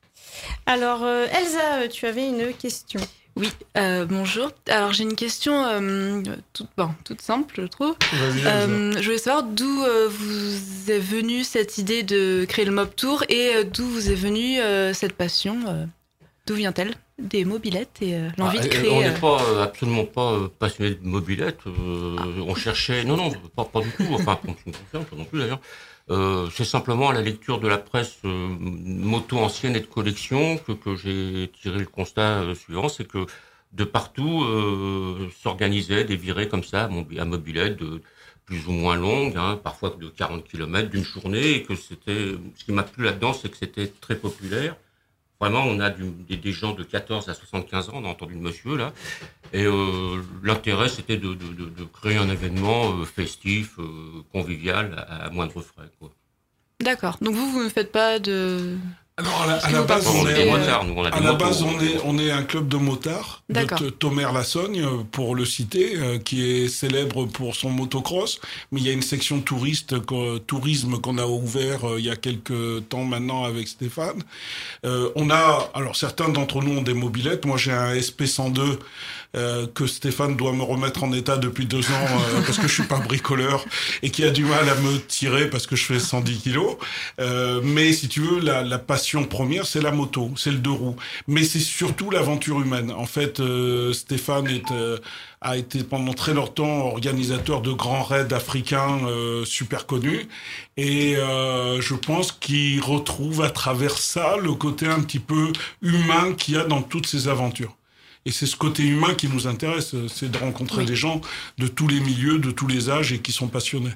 Alors, euh, Elsa, tu avais une question. Oui, euh, bonjour. Alors, j'ai une question euh, toute, bon, toute simple, je trouve. Euh, je voulais savoir d'où euh, vous est venue cette idée de créer le Mob Tour et euh, d'où vous est venue euh, cette passion. Euh, d'où vient-elle? Des mobylettes et euh, l'envie ah, de créer... On n'est euh... pas, euh, absolument pas euh, passionné de mobylettes. Euh, ah. On cherchait... Non, non, pas, pas du tout. Enfin, pour ce qui me concerne, pas non plus d'ailleurs. Euh, c'est simplement à la lecture de la presse euh, moto ancienne et de collection que, que j'ai tiré le constat euh, suivant, c'est que de partout euh, s'organisaient des virées comme ça à mobylettes de plus ou moins longues, hein, parfois de quarante kilomètres d'une journée, et que c'était, ce qui m'a plu là-dedans, c'est que c'était très populaire. Vraiment, on a du, des, des gens de quatorze à soixante-quinze ans, on a entendu le monsieur là, et euh, l'intérêt c'était de, de, de, de créer un événement euh, festif, euh, convivial, à, à moindre frais, quoi. D'accord. Donc vous, vous ne faites pas de... Alors à la, à la base, on est, motards, nous, on a à la base, on est, on est un club de motards de Thomère-la-Sogne, pour le citer, euh, qui est célèbre pour son motocross. Mais il y a une section touriste, euh, tourisme qu'on a ouvert euh, il y a quelques temps maintenant avec Stéphane. Euh, on a, alors certains d'entre nous ont des mobylettes. Moi, j'ai un S P cent deux euh, que Stéphane doit me remettre en état depuis deux ans euh, parce que je suis pas bricoleur et qui a du mal à me tirer parce que je fais cent dix kilos. Euh, mais si tu veux, la, la passion première, c'est la moto, c'est le deux roues. Mais c'est surtout l'aventure humaine. En fait, euh, Stéphane est, euh, a été pendant très longtemps organisateur de grands raids africains euh, super connus. Et euh, je pense qu'il retrouve à travers ça le côté un petit peu humain qu'il y a dans toutes ces aventures. Et c'est ce côté humain qui nous intéresse, c'est de rencontrer oui. des gens de tous les milieux, de tous les âges et qui sont passionnés.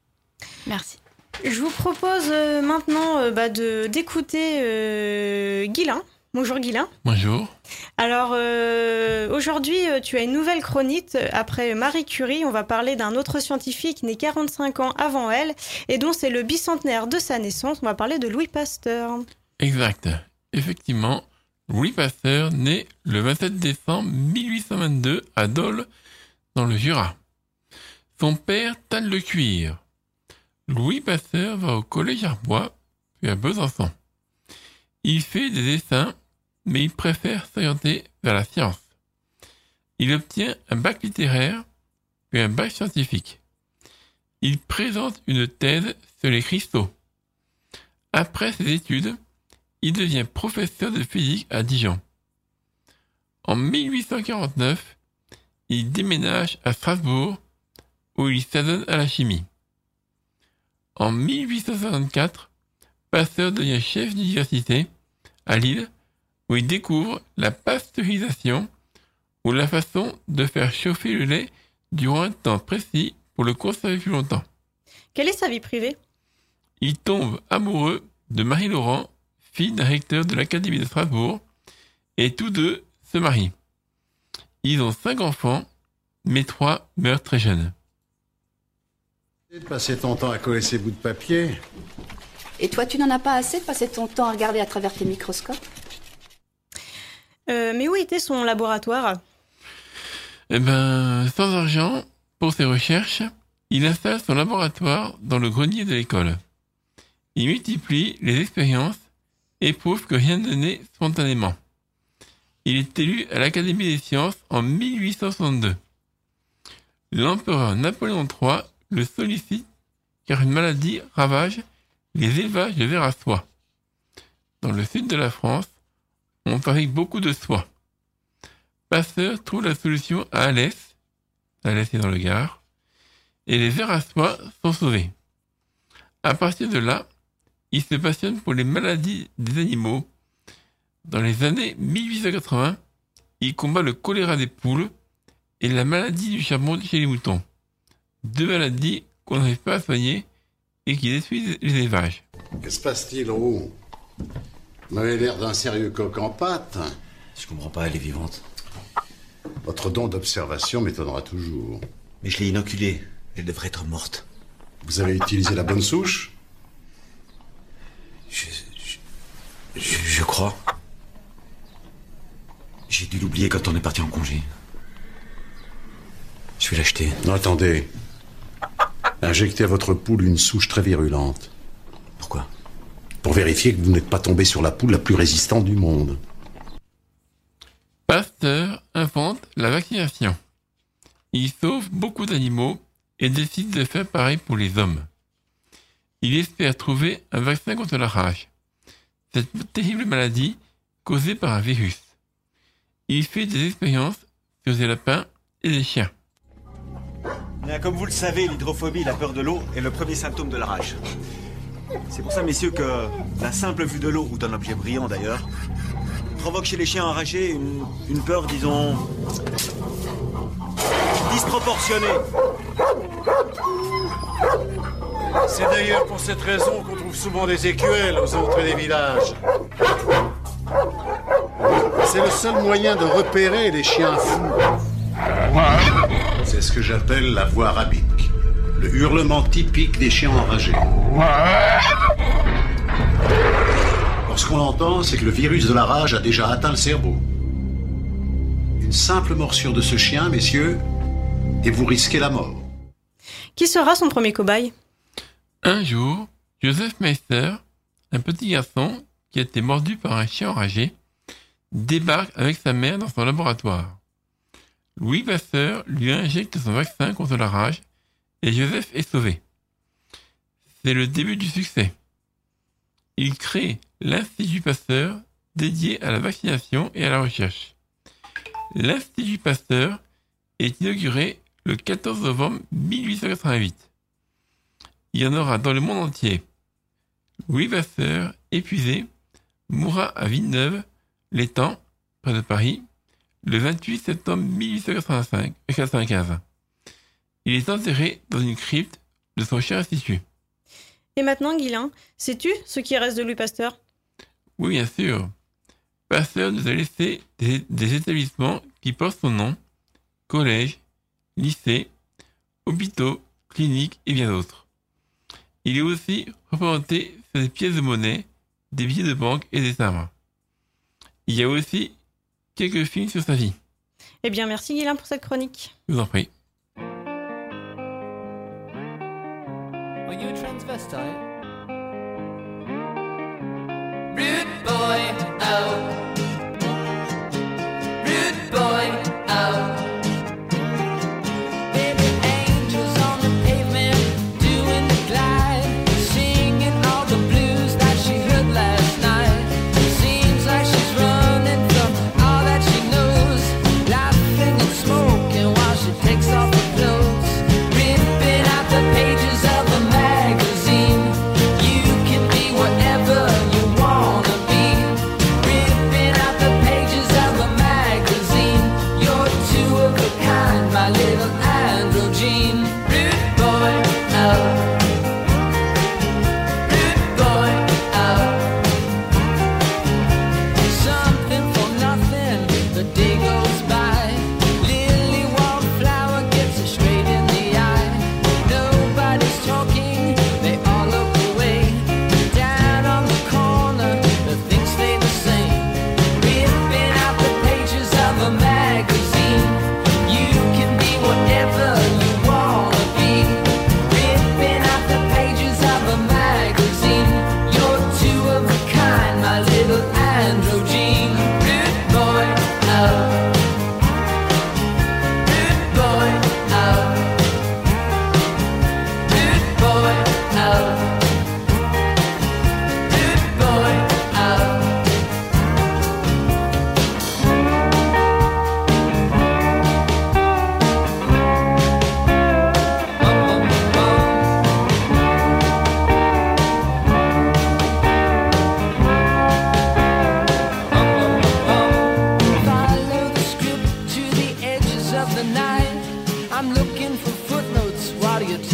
Merci. Je vous propose euh, maintenant euh, bah, de, d'écouter euh, Guilain. Bonjour Guilain. Bonjour. Alors euh, aujourd'hui, euh, tu as une nouvelle chronique. Après Marie Curie, on va parler d'un autre scientifique né quarante-cinq ans avant elle et dont c'est le bicentenaire de sa naissance. On va parler de Louis Pasteur. Exact. Effectivement, Louis Pasteur naît le vingt-sept décembre mille huit cent vingt-deux à Dole, dans le Jura. Son père tâle le cuir. Louis Pasteur va au collège Arbois, puis à Besançon. Il fait des dessins, mais il préfère s'orienter vers la science. Il obtient un bac littéraire, puis un bac scientifique. Il présente une thèse sur les cristaux. Après ses études, il devient professeur de physique à Dijon. En mille huit cent quarante-neuf, il déménage à Strasbourg, où il s'adonne à la chimie. En mille huit cent cinquante-quatre, Pasteur devient chef d'université à Lille, où il découvre la pasteurisation ou la façon de faire chauffer le lait durant un temps précis pour le conserver plus longtemps. Quelle est sa vie privée? Il tombe amoureux de Marie Laurent, fille d'un recteur de l'Académie de Strasbourg, et tous deux se marient. Ils ont cinq enfants, mais trois meurent très jeunes. De passer ton temps à coller ces bouts de papier. Et toi, tu n'en as pas assez de passer ton temps à regarder à travers tes microscopes? euh, Mais où était son laboratoire? Eh ben, sans argent, pour ses recherches, il installe son laboratoire dans le grenier de l'école. Il multiplie les expériences et prouve que rien ne naît spontanément. Il est élu à l'Académie des sciences en mille huit cent soixante-deux. L'empereur Napoléon trois le sollicite car une maladie ravage les élevages de vers à soie. Dans le sud de la France, on fabrique beaucoup de soie. Pasteur trouve la solution à Alès, Alès est dans le Gard, et les vers à soie sont sauvés. À partir de là, il se passionne pour les maladies des animaux. Dans les années mille huit cent quatre-vingts, il combat le choléra des poules et la maladie du charbon chez les moutons. Deux maladies qu'on n'arrive pas à soigner et qui détruisent les élevages. Que se passe-t-il en haut? Vous m'avez l'air d'un sérieux coq en pâte. Je comprends pas, elle est vivante. Votre don d'observation m'étonnera toujours. Mais je l'ai inoculée. Elle devrait être morte. Vous avez utilisé la bonne souche? Je... Je, je, je crois. J'ai dû l'oublier quand on est parti en congé. Je vais l'acheter. Non, attendez. Injectez à votre poule une souche très virulente. Pourquoi? Pour vérifier que vous n'êtes pas tombé sur la poule la plus résistante du monde. Pasteur invente la vaccination. Il sauve beaucoup d'animaux et décide de faire pareil pour les hommes. Il espère trouver un vaccin contre la rage, cette terrible maladie causée par un virus. Il fait des expériences sur des lapins et des chiens. Bien, comme vous le savez, l'hydrophobie, la peur de l'eau, est le premier symptôme de la rage. C'est pour ça, messieurs, que la simple vue de l'eau, ou d'un objet brillant d'ailleurs, provoque chez les chiens enragés une, une peur, disons, disproportionnée. C'est d'ailleurs pour cette raison qu'on trouve souvent des écuelles aux entrées des villages. C'est le seul moyen de repérer les chiens fous. C'est ce que j'appelle la voix arabique, le hurlement typique des chiens enragés. Lorsqu'on l'entend, c'est que le virus de la rage a déjà atteint le cerveau. Une simple morsure de ce chien, messieurs, et vous risquez la mort. Qui sera son premier cobaye? Un jour, Joseph Meister, un petit garçon qui a été mordu par un chien enragé, débarque avec sa mère dans son laboratoire. Louis Pasteur lui injecte son vaccin contre la rage et Joseph est sauvé. C'est le début du succès. Il crée l'Institut Pasteur dédié à la vaccination et à la recherche. L'Institut Pasteur est inauguré le quatorze novembre mille huit cent quatre-vingt-huit. Il y en aura dans le monde entier. Louis Pasteur, épuisé, mourra à Villeneuve, l'étang, près de Paris, le vingt-huit septembre mille huit cent quatre-vingt-quinze. Il est enterré dans une crypte de son cher institut. Et maintenant, Guilain, sais-tu ce qui reste de Louis Pasteur? Oui, bien sûr. Pasteur nous a laissé des, des établissements qui portent son nom, collèges, lycées, hôpitaux, cliniques et bien d'autres. Il est aussi représenté sur des pièces de monnaie, des billets de banque et des timbres. Il y a aussi quelques films sur sa vie. Eh bien, merci Guilain pour cette chronique. Je vous en prie. Are you a transvestite? Rude boy, oh. Rude boy, oh. Baby angels on the pavement, doing the glide, singing all the blues that she heard last night. Seems like she's running from all that she knows, laughing and smoking while she takes off her clothes, ripping out the pages of the magazine.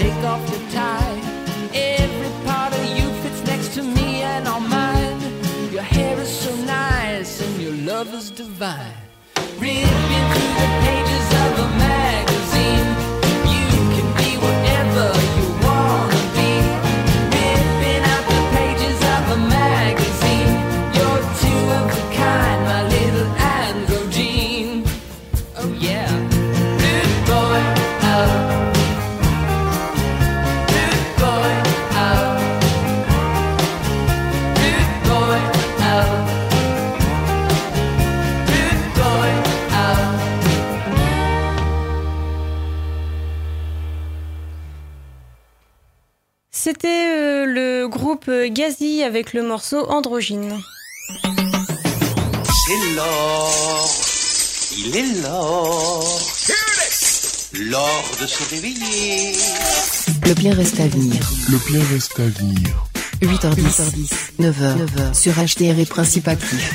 take off the tie. Every part of you fits next to me and on mine. Your hair is so nice and your love is divine. Ripping through the pages of a magazine, you can be whatever you wanna be. Ripping out the pages of a magazine, you're two of a kind, my little androgyne. Oh yeah, good boy, oh. Good boy, oh. Good boy, oh. Good boy, oh. C'était euh, le groupe Gazi avec le morceau Androgyne. C'est l'or, il est l'or, l'or de se réveiller. Le bien reste à venir. Le bien reste à venir. huit heures dix, neuf heures, sur H D R et Principe Actif.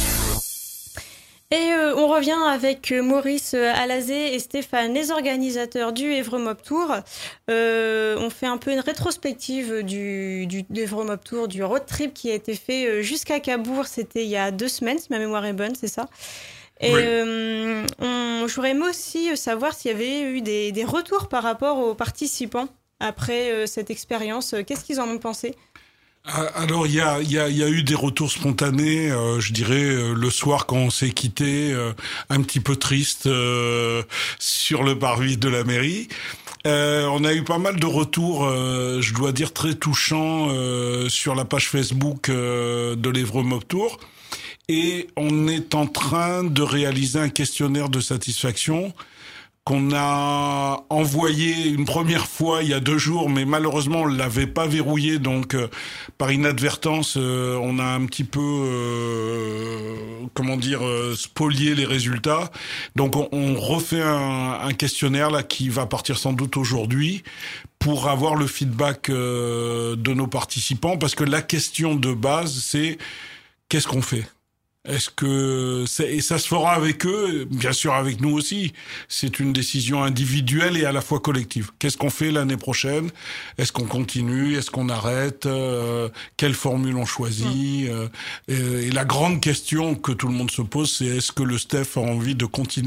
Et euh, on revient avec Maurice Alazé et Stéphane, les organisateurs du Evremob Tour. Euh, on fait un peu une rétrospective du, du, du Evremob Tour, du road trip qui a été fait jusqu'à Cabourg. C'était il y a deux semaines, si ma mémoire est bonne, c'est ça. Et oui. euh, on, j'aurais aimé aussi savoir s'il y avait eu des, des retours par rapport aux participants après euh, cette expérience. Qu'est-ce qu'ils en ont pensé ? Alors il y a il y a il y a eu des retours spontanés, euh, je dirais euh, le soir quand on s'est quitté, euh, un petit peu triste euh, sur le parvis de la mairie. Euh, on a eu pas mal de retours, euh, je dois dire très touchants, euh, sur la page Facebook euh, de l'Evremob Tour. Et on est en train de réaliser un questionnaire de satisfaction qu'on a envoyé une première fois il y a deux jours, mais malheureusement on l'avait pas verrouillé, donc euh, par inadvertance euh, on a un petit peu euh, comment dire euh, spolié les résultats. Donc on, on refait un, un questionnaire là qui va partir sans doute aujourd'hui pour avoir le feedback euh, de nos participants, parce que la question de base c'est qu'est-ce qu'on fait ? Est-ce que c'est, et ça se fera avec eux, bien sûr avec nous aussi. C'est une décision individuelle et à la fois collective. Qu'est-ce qu'on fait l'année prochaine ? Est-ce qu'on continue ? Est-ce qu'on arrête ? euh, Quelle formule on choisit ? euh, et, et la grande question que tout le monde se pose, c'est est-ce que le Steph a envie de continuer ?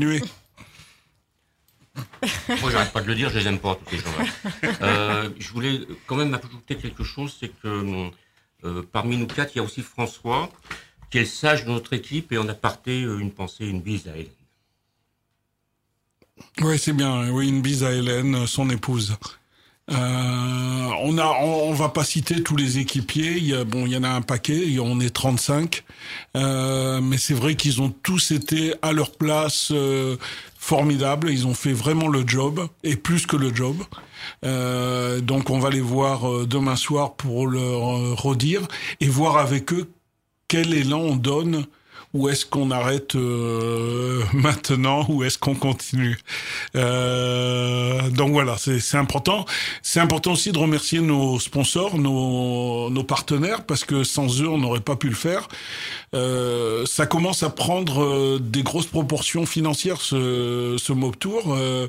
Moi, j'arrête pas de le dire, je les aime pas, tous ces gens-là. Euh, je voulais quand même ajouter quelque chose, c'est que euh, parmi nous quatre, il y a aussi François, qui est le sage de notre équipe, et en aparté, une pensée, une bise à Hélène. Oui, c'est bien. Oui, une bise à Hélène, son épouse. Euh, on a, on, on va pas citer tous les équipiers. Il y a, bon, il y en a un paquet. On est trente-cinq, euh, mais c'est vrai qu'ils ont tous été à leur place, euh, formidables. Ils ont fait vraiment le job et plus que le job. Euh, donc, on va les voir demain soir pour leur redire et voir avec eux quel élan on donne, ou est-ce qu'on arrête euh, maintenant, ou est-ce qu'on continue. euh, Donc voilà, c'est, c'est important. C'est important aussi de remercier nos sponsors, nos, nos partenaires, parce que sans eux, on n'aurait pas pu le faire. Euh, ça commence à prendre euh, des grosses proportions financières, ce, ce Mob Tour. Euh,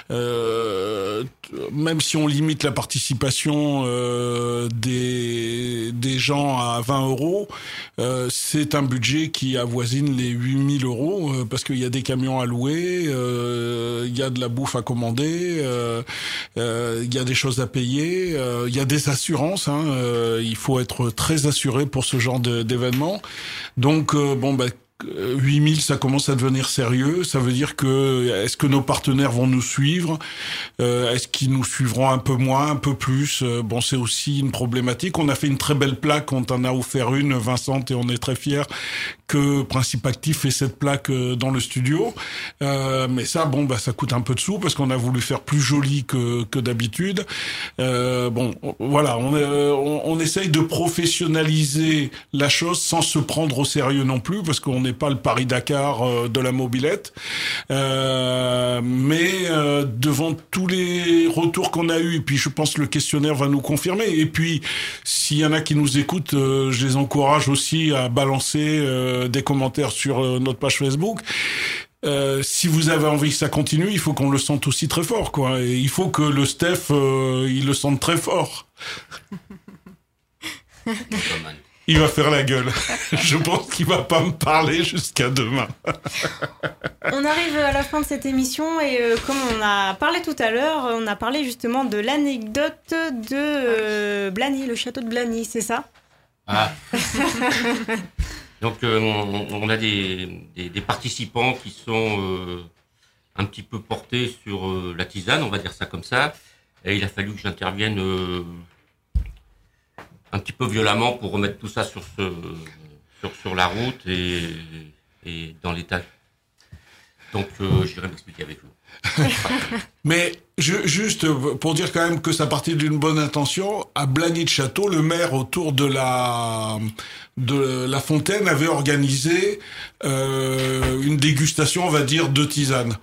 euh, même si on limite la participation euh, des, des gens à vingt euros, euh, c'est un budget qui avoisine les huit mille euros, euh, parce qu'il y a des camions à louer, euh, il y a de la bouffe à commander, euh, euh, il y a des choses à payer, euh, il y a des assurances, hein, euh, il faut être très assuré pour ce genre de, d'événement. Donc, euh, bon, bah, huit mille, ça commence à devenir sérieux. Ça veut dire que, est-ce que nos partenaires vont nous suivre ? euh, Est-ce qu'ils nous suivront un peu moins, un peu plus ? euh, Bon, c'est aussi une problématique. On a fait une très belle plaque, on t'en a offert une, Vincent, et on est très fiers que Principe Actif ait cette plaque dans le studio. Euh, mais ça, bon, bah, ça coûte un peu de sous parce qu'on a voulu faire plus joli que, que d'habitude. Euh, bon, voilà, on, on, on essaye de professionnaliser la chose sans se prendre au sérieux non plus, parce qu'on n'est pas le Paris-Dakar de la mobilette. Euh, mais euh, devant tous les retours qu'on a eus, et puis je pense que le questionnaire va nous confirmer. Et puis, s'il y en a qui nous écoutent, euh, je les encourage aussi à balancer euh, des commentaires sur euh, notre page Facebook. euh, si vous avez envie que ça continue, il faut qu'on le sente aussi très fort, quoi. Et il faut que le Steph, euh, il le sente très fort. Il va faire la gueule. Je pense qu'il va pas me parler jusqu'à demain. On arrive à la fin de cette émission et euh, comme on a parlé tout à l'heure, on a parlé justement de l'anecdote de euh, Blagny, le château de Blagny, c'est ça ? Ah. Donc euh, on, on a des, des, des participants qui sont euh, un petit peu portés sur euh, la tisane, on va dire ça comme ça. Et il a fallu que j'intervienne euh, un petit peu violemment pour remettre tout ça sur, ce, sur, sur la route et, et dans l'état. Donc euh, j'irai m'expliquer avec vous. Mais je, juste pour dire quand même que ça partait d'une bonne intention, à Blagny de Château, le maire autour de la de la fontaine avait organisé euh, une dégustation, on va dire, de tisane.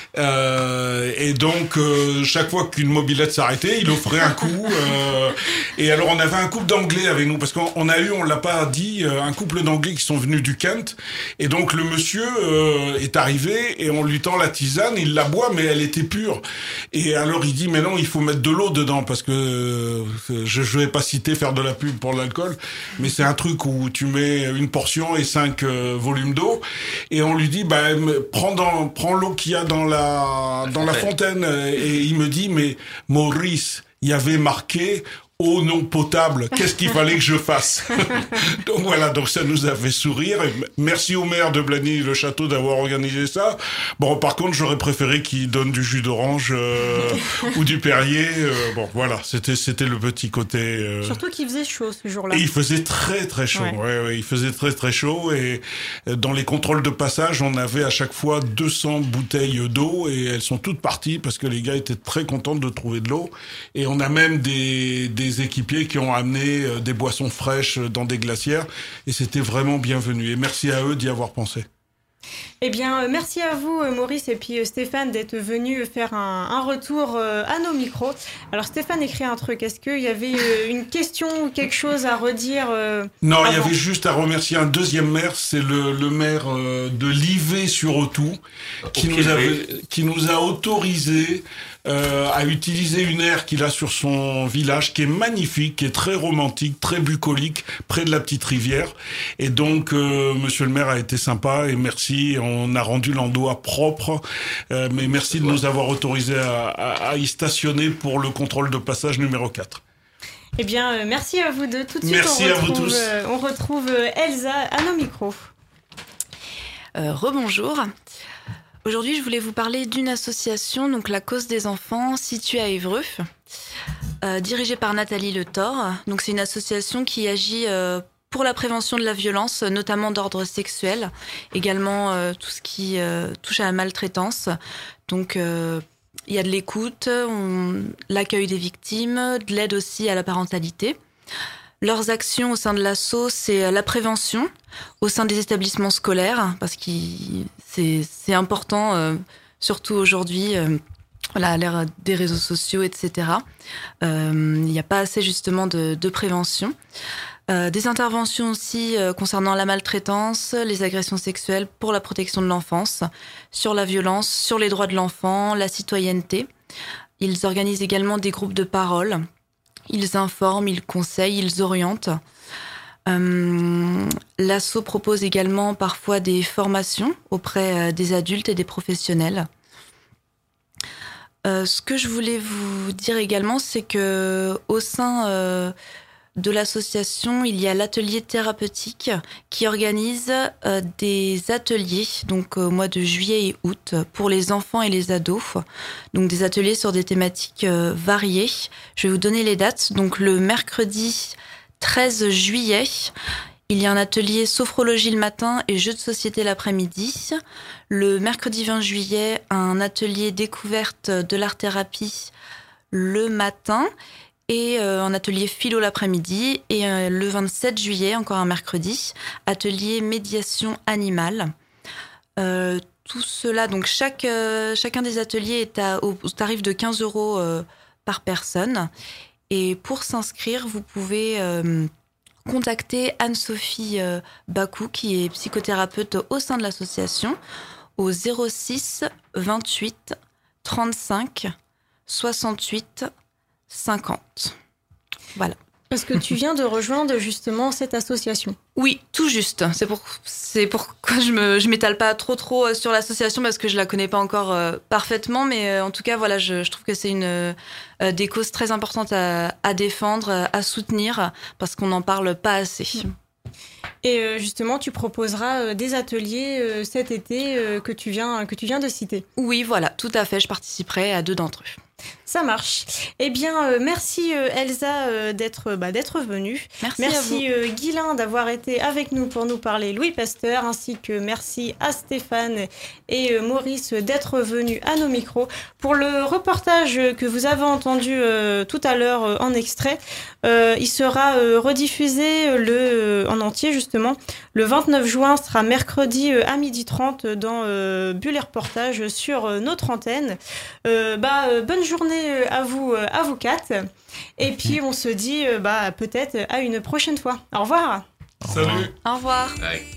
Euh, et donc euh, chaque fois qu'une mobilette s'arrêtait, il offrait un coup. Euh, et alors on avait un couple d'Anglais avec nous parce qu'on on a eu, on l'a pas dit, euh, un couple d'Anglais qui sont venus du Kent. Et donc le monsieur euh, est arrivé et on lui tend la tisane, il la boit mais elle était pure. Et alors il dit mais non, il faut mettre de l'eau dedans parce que euh, je, je vais pas citer faire de la pub pour l'alcool, mais c'est un truc où tu mets une portion et cinq euh, volumes d'eau. Et on lui dit bah prends dans, prends l'eau qu'il y a dans la dans la fontaine et il me dit mais Maurice, il y avait marqué eau non potable, qu'est-ce qu'il fallait que je fasse? Donc voilà, donc ça nous a fait sourire. Et merci au maire de Blagny-le-Château d'avoir organisé ça. Bon, par contre, j'aurais préféré qu'il donne du jus d'orange euh, ou du Perrier. Euh, bon, voilà, c'était c'était le petit côté. Euh... Surtout qu'il faisait chaud ce jour-là. Et il faisait très très chaud. Ouais. Ouais, ouais, il faisait très très chaud. Et dans les contrôles de passage, on avait à chaque fois deux cents bouteilles d'eau et elles sont toutes parties parce que les gars étaient très contents de trouver de l'eau. Et on a même des des équipiers qui ont amené euh, des boissons fraîches dans des glacières et c'était vraiment bienvenu et merci à eux d'y avoir pensé. Eh bien, euh, merci à vous euh, Maurice et puis euh, Stéphane d'être venus faire un, un retour euh, à nos micros. Alors Stéphane écrit un truc, est-ce qu'il y avait euh, une question ou quelque chose à redire euh, Non, avant? Il y avait juste à remercier un deuxième maire, c'est le, le maire euh, de Livet-sur-Autou qui, nous avait, qui nous a autorisé Euh, à utiliser une aire qu'il a sur son village qui est magnifique, qui est très romantique, très bucolique, près de la petite rivière. Et donc, euh, monsieur le maire a été sympa et merci. On a rendu l'endroit propre, euh, mais merci de nous avoir autorisé à, à, à y stationner pour le contrôle de passage numéro quatre. Eh bien, euh, merci à vous deux. Tout de suite, merci on à retrouve, vous tous. Euh, on retrouve Elsa à nos micros. Euh, rebonjour. Aujourd'hui, je voulais vous parler d'une association, donc la Cause des enfants, située à Évreux, euh, dirigée par Nathalie Le Thor. Donc, c'est une association qui agit euh, pour la prévention de la violence, notamment d'ordre sexuel, également euh, tout ce qui euh, touche à la maltraitance. Donc, euh, il y a de l'écoute, on, l'accueil des victimes, de l'aide aussi à la parentalité. Leurs actions au sein de l'asso, c'est la prévention au sein des établissements scolaires, parce que c'est, c'est important, euh, surtout aujourd'hui, euh, voilà, à l'ère des réseaux sociaux, et cetera. Euh, il n'y a pas assez justement de, de prévention. Euh, des interventions aussi euh, concernant la maltraitance, les agressions sexuelles pour la protection de l'enfance, sur la violence, sur les droits de l'enfant, la citoyenneté. Ils organisent également des groupes de parole. Ils informent, ils conseillent, ils orientent. Euh, l'asso propose également parfois des formations auprès des adultes et des professionnels. Euh, ce que je voulais vous dire également, c'est que au sein euh, de l'association, il y a l'atelier thérapeutique qui organise euh, des ateliers, donc au mois de juillet et août, pour les enfants et les ados. Donc des ateliers sur des thématiques euh, variées. Je vais vous donner les dates. Donc le mercredi treize juillet, il y a un atelier sophrologie le matin et jeux de société l'après-midi. Le mercredi vingt juillet, un atelier découverte de l'art-thérapie le matin. Et euh, un atelier philo l'après-midi. Et euh, le vingt-sept juillet, encore un mercredi, atelier médiation animale. Euh, tout cela, donc chaque, euh, chacun des ateliers est à, au, au tarif de quinze euros euh, par personne. Et pour s'inscrire, vous pouvez euh, contacter Anne-Sophie euh, Bakou, qui est psychothérapeute au sein de l'association, au zéro six vingt-huit trente-cinq soixante-huit cinquante. Voilà. Parce que tu viens de rejoindre justement cette association. Oui, tout juste. C'est pour, c'est pourquoi je me, je m'étale pas trop trop sur l'association parce que je la connais pas encore euh, parfaitement, mais euh, en tout cas, voilà, je, je trouve que c'est une euh, des causes très importantes à, à défendre, à soutenir, parce qu'on n'en parle pas assez. Et euh, justement, tu proposeras euh, des ateliers euh, cet été euh, que tu viens que tu viens de citer. Oui, voilà, tout à fait. Je participerai à deux d'entre eux. Ça marche. Eh bien, euh, merci euh, Elsa euh, d'être bah, d'être venue. Merci, merci à vous. Euh, Guylain d'avoir été avec nous pour nous parler Louis Pasteur, ainsi que merci à Stéphane et euh, Maurice d'être venus à nos micros. Pour le reportage que vous avez entendu euh, tout à l'heure euh, en extrait, euh, il sera euh, rediffusé le, euh, en entier justement le vingt-neuf juin, ce sera mercredi euh, à midi trente dans euh, Bulle et Reportage sur euh, notre antenne. Euh, bah, euh, bonne journée à vous, à vous quatre. Et puis on se dit bah, peut-être à une prochaine fois. Au revoir. Salut. Au revoir. Ouais.